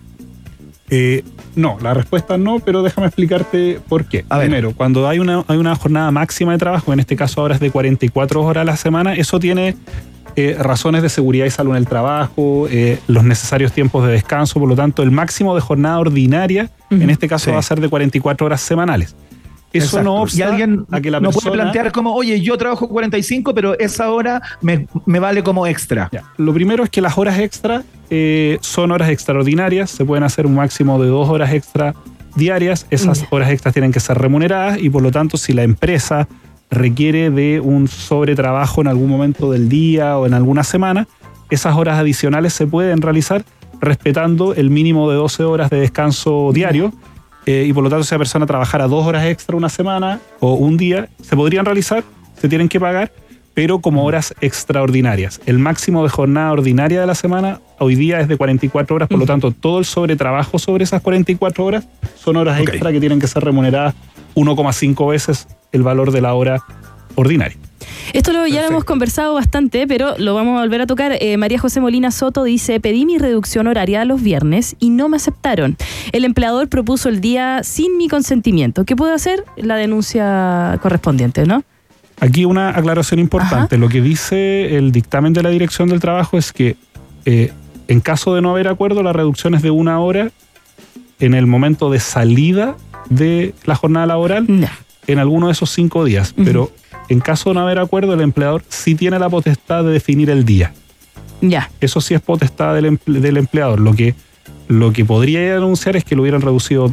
Eh, no, la respuesta no, pero déjame explicarte por qué. A Primero, ver. cuando hay una, hay una jornada máxima de trabajo, en este caso ahora es de cuarenta y cuatro horas a la semana, eso tiene eh, razones de seguridad y salud en el trabajo, eh, los necesarios tiempos de descanso, por lo tanto el máximo de jornada ordinaria, uh-huh. en este caso sí. va a ser de cuarenta y cuatro horas semanales. Eso Exacto. no obsta y alguien a que la no persona puede plantear como, oye, yo trabajo cuarenta y cinco, pero esa hora me, me vale como extra. Ya. Lo primero es que las horas extra eh, son horas extraordinarias, se pueden hacer un máximo de dos horas extra diarias, esas mm. horas extras tienen que ser remuneradas y por lo tanto si la empresa requiere de un sobretrabajo en algún momento del día o en alguna semana, esas horas adicionales se pueden realizar respetando el mínimo de doce horas de descanso diario. Mm. Eh, y por lo tanto, si esa persona trabajara dos horas extra una semana o un día, se podrían realizar, se tienen que pagar, pero como horas extraordinarias. El máximo de jornada ordinaria de la semana hoy día es de cuarenta y cuatro horas, por lo tanto, todo el sobretrabajo sobre esas cuarenta y cuatro horas son horas okay. extra que tienen que ser remuneradas uno coma cinco veces el valor de la hora ordinaria. Esto lo, ya lo hemos conversado bastante, pero lo vamos a volver a tocar. Eh, María José Molina Soto dice, pedí mi reducción horaria los viernes y no me aceptaron. El empleador propuso el día sin mi consentimiento. ¿Qué puedo hacer? La denuncia correspondiente, ¿no? Aquí una aclaración importante. Ajá. Lo que dice el dictamen de la Dirección del Trabajo es que eh, en caso de no haber acuerdo, la reducción es de una hora en el momento de salida de la jornada laboral no. en alguno de esos cinco días. Uh-huh. Pero en caso de no haber acuerdo, el empleador sí tiene la potestad de definir el día. Ya. Eso sí es potestad del, emple- del empleador. Lo que, lo que podría denunciar es que lo hubieran reducido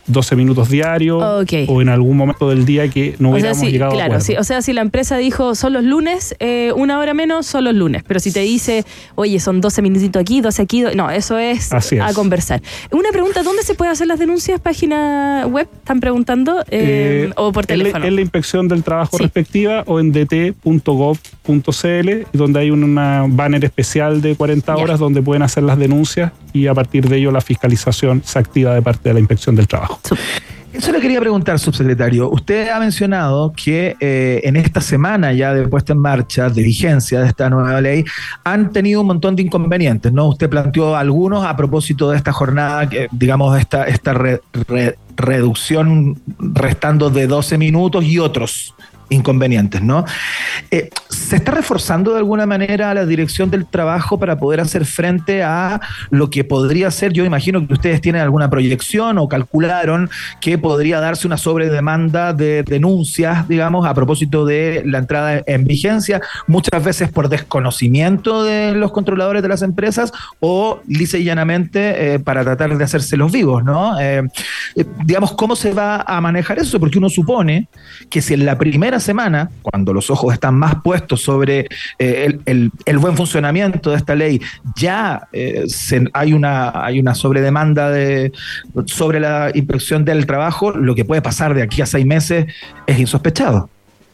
doce minutos diarios Okay. o en algún momento del día que no O sea, hubiéramos si, llegado claro, a acuerdo. si, o sea, si la empresa dijo son los lunes, eh, una hora menos son los lunes. Pero si te dice, oye, son doce minutitos aquí, doce aquí, do- no, eso es, Así es. a conversar. Una pregunta, ¿dónde se puede hacer las denuncias? ¿Página web? ¿Están preguntando? Eh, Eh, ¿O por en la- teléfono? En la inspección del trabajo Sí. respectiva o en d t punto gov punto c l, donde hay una banner especial de cuarenta Ya. horas donde pueden hacer las denuncias y a partir de ello la fiscalización se activa de parte de la inspección del trabajo. Eso le quería preguntar, subsecretario. Usted ha mencionado que eh, en esta semana ya de puesta en marcha, de vigencia de esta nueva ley, han tenido un montón de inconvenientes, ¿no? Usted planteó algunos a propósito de esta jornada, que, digamos, esta, esta re- re- reducción restando de doce minutos y otros inconvenientes, ¿no? Eh, ¿Se está reforzando de alguna manera la dirección del trabajo para poder hacer frente a lo que podría ser? Yo imagino que ustedes tienen alguna proyección o calcularon que podría darse una sobredemanda de denuncias, digamos, a propósito de la entrada en vigencia, muchas veces por desconocimiento de los controladores de las empresas o lisa y llanamente eh, para tratar de hacerse los vivos, ¿no? Eh, eh, digamos, ¿cómo se va a manejar eso? Porque uno supone que si en la primera semana, cuando los ojos están más puestos sobre eh, el, el, el buen funcionamiento de esta ley, ya eh, se, hay, una, hay una sobredemanda de, sobre la inspección del trabajo, lo que puede pasar de aquí a seis meses es insospechado.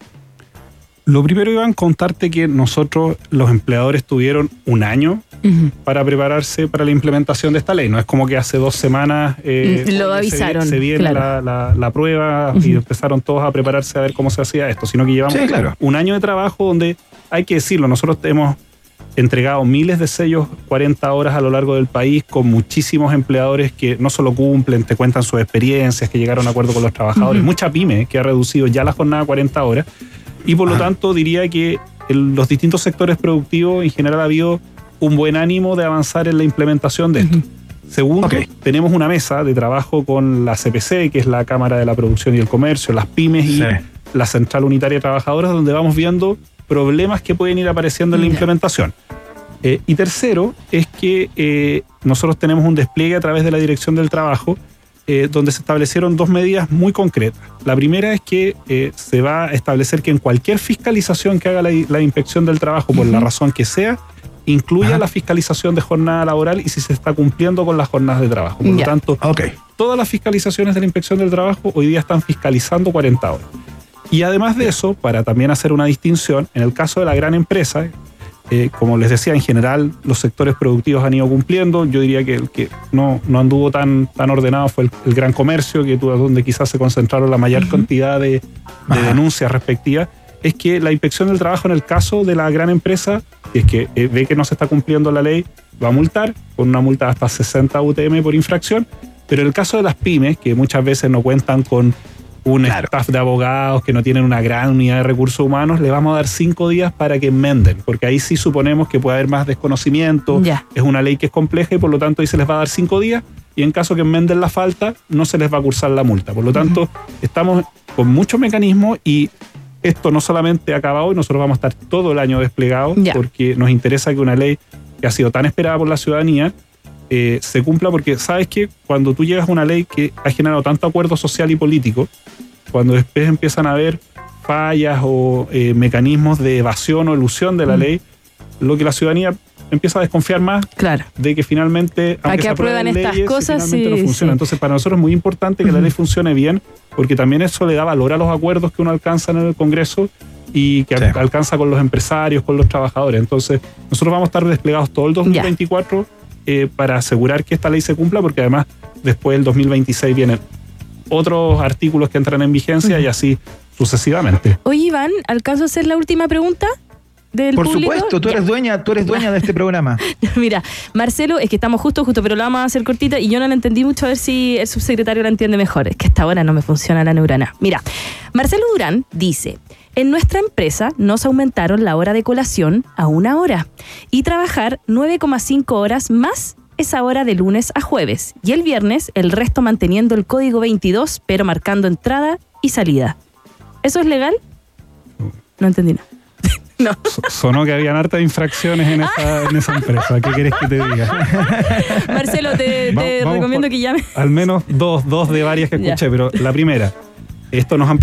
Lo primero, Iván, contarte que nosotros, los empleadores, tuvieron un año Ujú. para prepararse para la implementación de esta ley. No es como que hace dos semanas eh, Mm, lo oye, avisaron, Se, se viene claro. la, la, la prueba y Ujú. empezaron todos a prepararse a ver cómo se hacía esto, sino que llevamos Sí, claro. un año de trabajo donde, hay que decirlo, nosotros hemos entregado miles de sellos, cuarenta horas a lo largo del país, con muchísimos empleadores que no solo cumplen, te cuentan sus experiencias, que llegaron a acuerdo con los trabajadores, Ujú. mucha pyme que ha reducido ya la jornada a cuarenta horas, y por lo tanto diría que en los distintos sectores productivos en general ha habido un buen ánimo de avanzar en la implementación de esto. Segundo, Ok. tenemos una mesa de trabajo con la C P C, que es la Cámara de la Producción y el Comercio, las pymes y Sí. la Central Unitaria de Trabajadores, donde vamos viendo problemas que pueden ir apareciendo en la Ya. implementación. Eh, y tercero, es que eh, nosotros tenemos un despliegue a través de la Dirección del Trabajo, eh, donde se establecieron dos medidas muy concretas. La primera es que eh, se va a establecer que en cualquier fiscalización que haga la, la Inspección del Trabajo, por la razón que sea, incluya Ajá. la fiscalización de jornada laboral y si se está cumpliendo con las jornadas de trabajo. Por lo Ya. tanto, Ok. todas las fiscalizaciones de la Inspección del Trabajo hoy día están fiscalizando cuarenta horas. Y además de eso, para también hacer una distinción, en el caso de la gran empresa, eh, como les decía, en general los sectores productivos han ido cumpliendo. Yo diría que el que no, no anduvo tan, tan ordenado fue el, el gran comercio, que tuvo donde quizás se concentraron la mayor cantidad de, de Ajá. denuncias respectivas. Es que la Inspección del Trabajo en el caso de la gran empresa, si es que eh, ve que no se está cumpliendo la ley, va a multar con una multa de hasta sesenta U T M por infracción. Pero en el caso de las pymes, que muchas veces no cuentan con un Claro. staff de abogados, que no tienen una gran unidad de recursos humanos, le vamos a dar cinco días para que enmenden, porque ahí sí suponemos que puede haber más desconocimiento, Ya. es una ley que es compleja y por lo tanto ahí se les va a dar cinco días y en caso que enmenden la falta, no se les va a cursar la multa. Por lo tanto, estamos con muchos mecanismos y esto no solamente ha acabado y nosotros vamos a estar todo el año desplegados, Ya. porque nos interesa que una ley que ha sido tan esperada por la ciudadanía eh, se cumpla, porque sabes que cuando tú llegas a una ley que ha generado tanto acuerdo social y político, cuando después empiezan a haber fallas o eh, mecanismos de evasión o elusión de la Mm. ley, lo que la ciudadanía empieza a desconfiar más Claro. de que finalmente, ¿A aunque qué se aprueben aprueban estas leyes, cosas? finalmente Sí, no funciona. sí. Entonces, para nosotros es muy importante que la ley funcione bien, porque también eso le da valor a los acuerdos que uno alcanza en el Congreso y que Sí. al- alcanza con los empresarios, con los trabajadores. Entonces, nosotros vamos a estar desplegados todo el dos mil veinticuatro eh, para asegurar que esta ley se cumpla, porque además después del dos mil veintiséis vienen otros artículos que entran en vigencia y así sucesivamente. Oye, Iván, ¿alcanzo a hacer la última pregunta del Por público? supuesto, tú Ya. eres dueña, tú eres dueña de este programa. Mira, Marcelo, es que estamos justo, justo, pero la vamos a hacer cortita y yo no la entendí mucho, a ver si el subsecretario la entiende mejor. Es que hasta ahora no me funciona la neurona. Mira, Marcelo Durán dice: en nuestra empresa nos aumentaron la hora de colación a una hora y trabajar nueve coma cinco horas más esa hora de lunes a jueves y el viernes el resto manteniendo el código veintidós, pero marcando entrada y salida. ¿Eso es legal? No entendí nada. No. So- sonó que habían hartas infracciones en esa, en esa empresa. ¿Qué querés que te diga? Marcelo, te, Va- te vamos recomiendo por- que llames. Al menos dos, dos de varias que Ya. escuché, pero la primera, esto nos han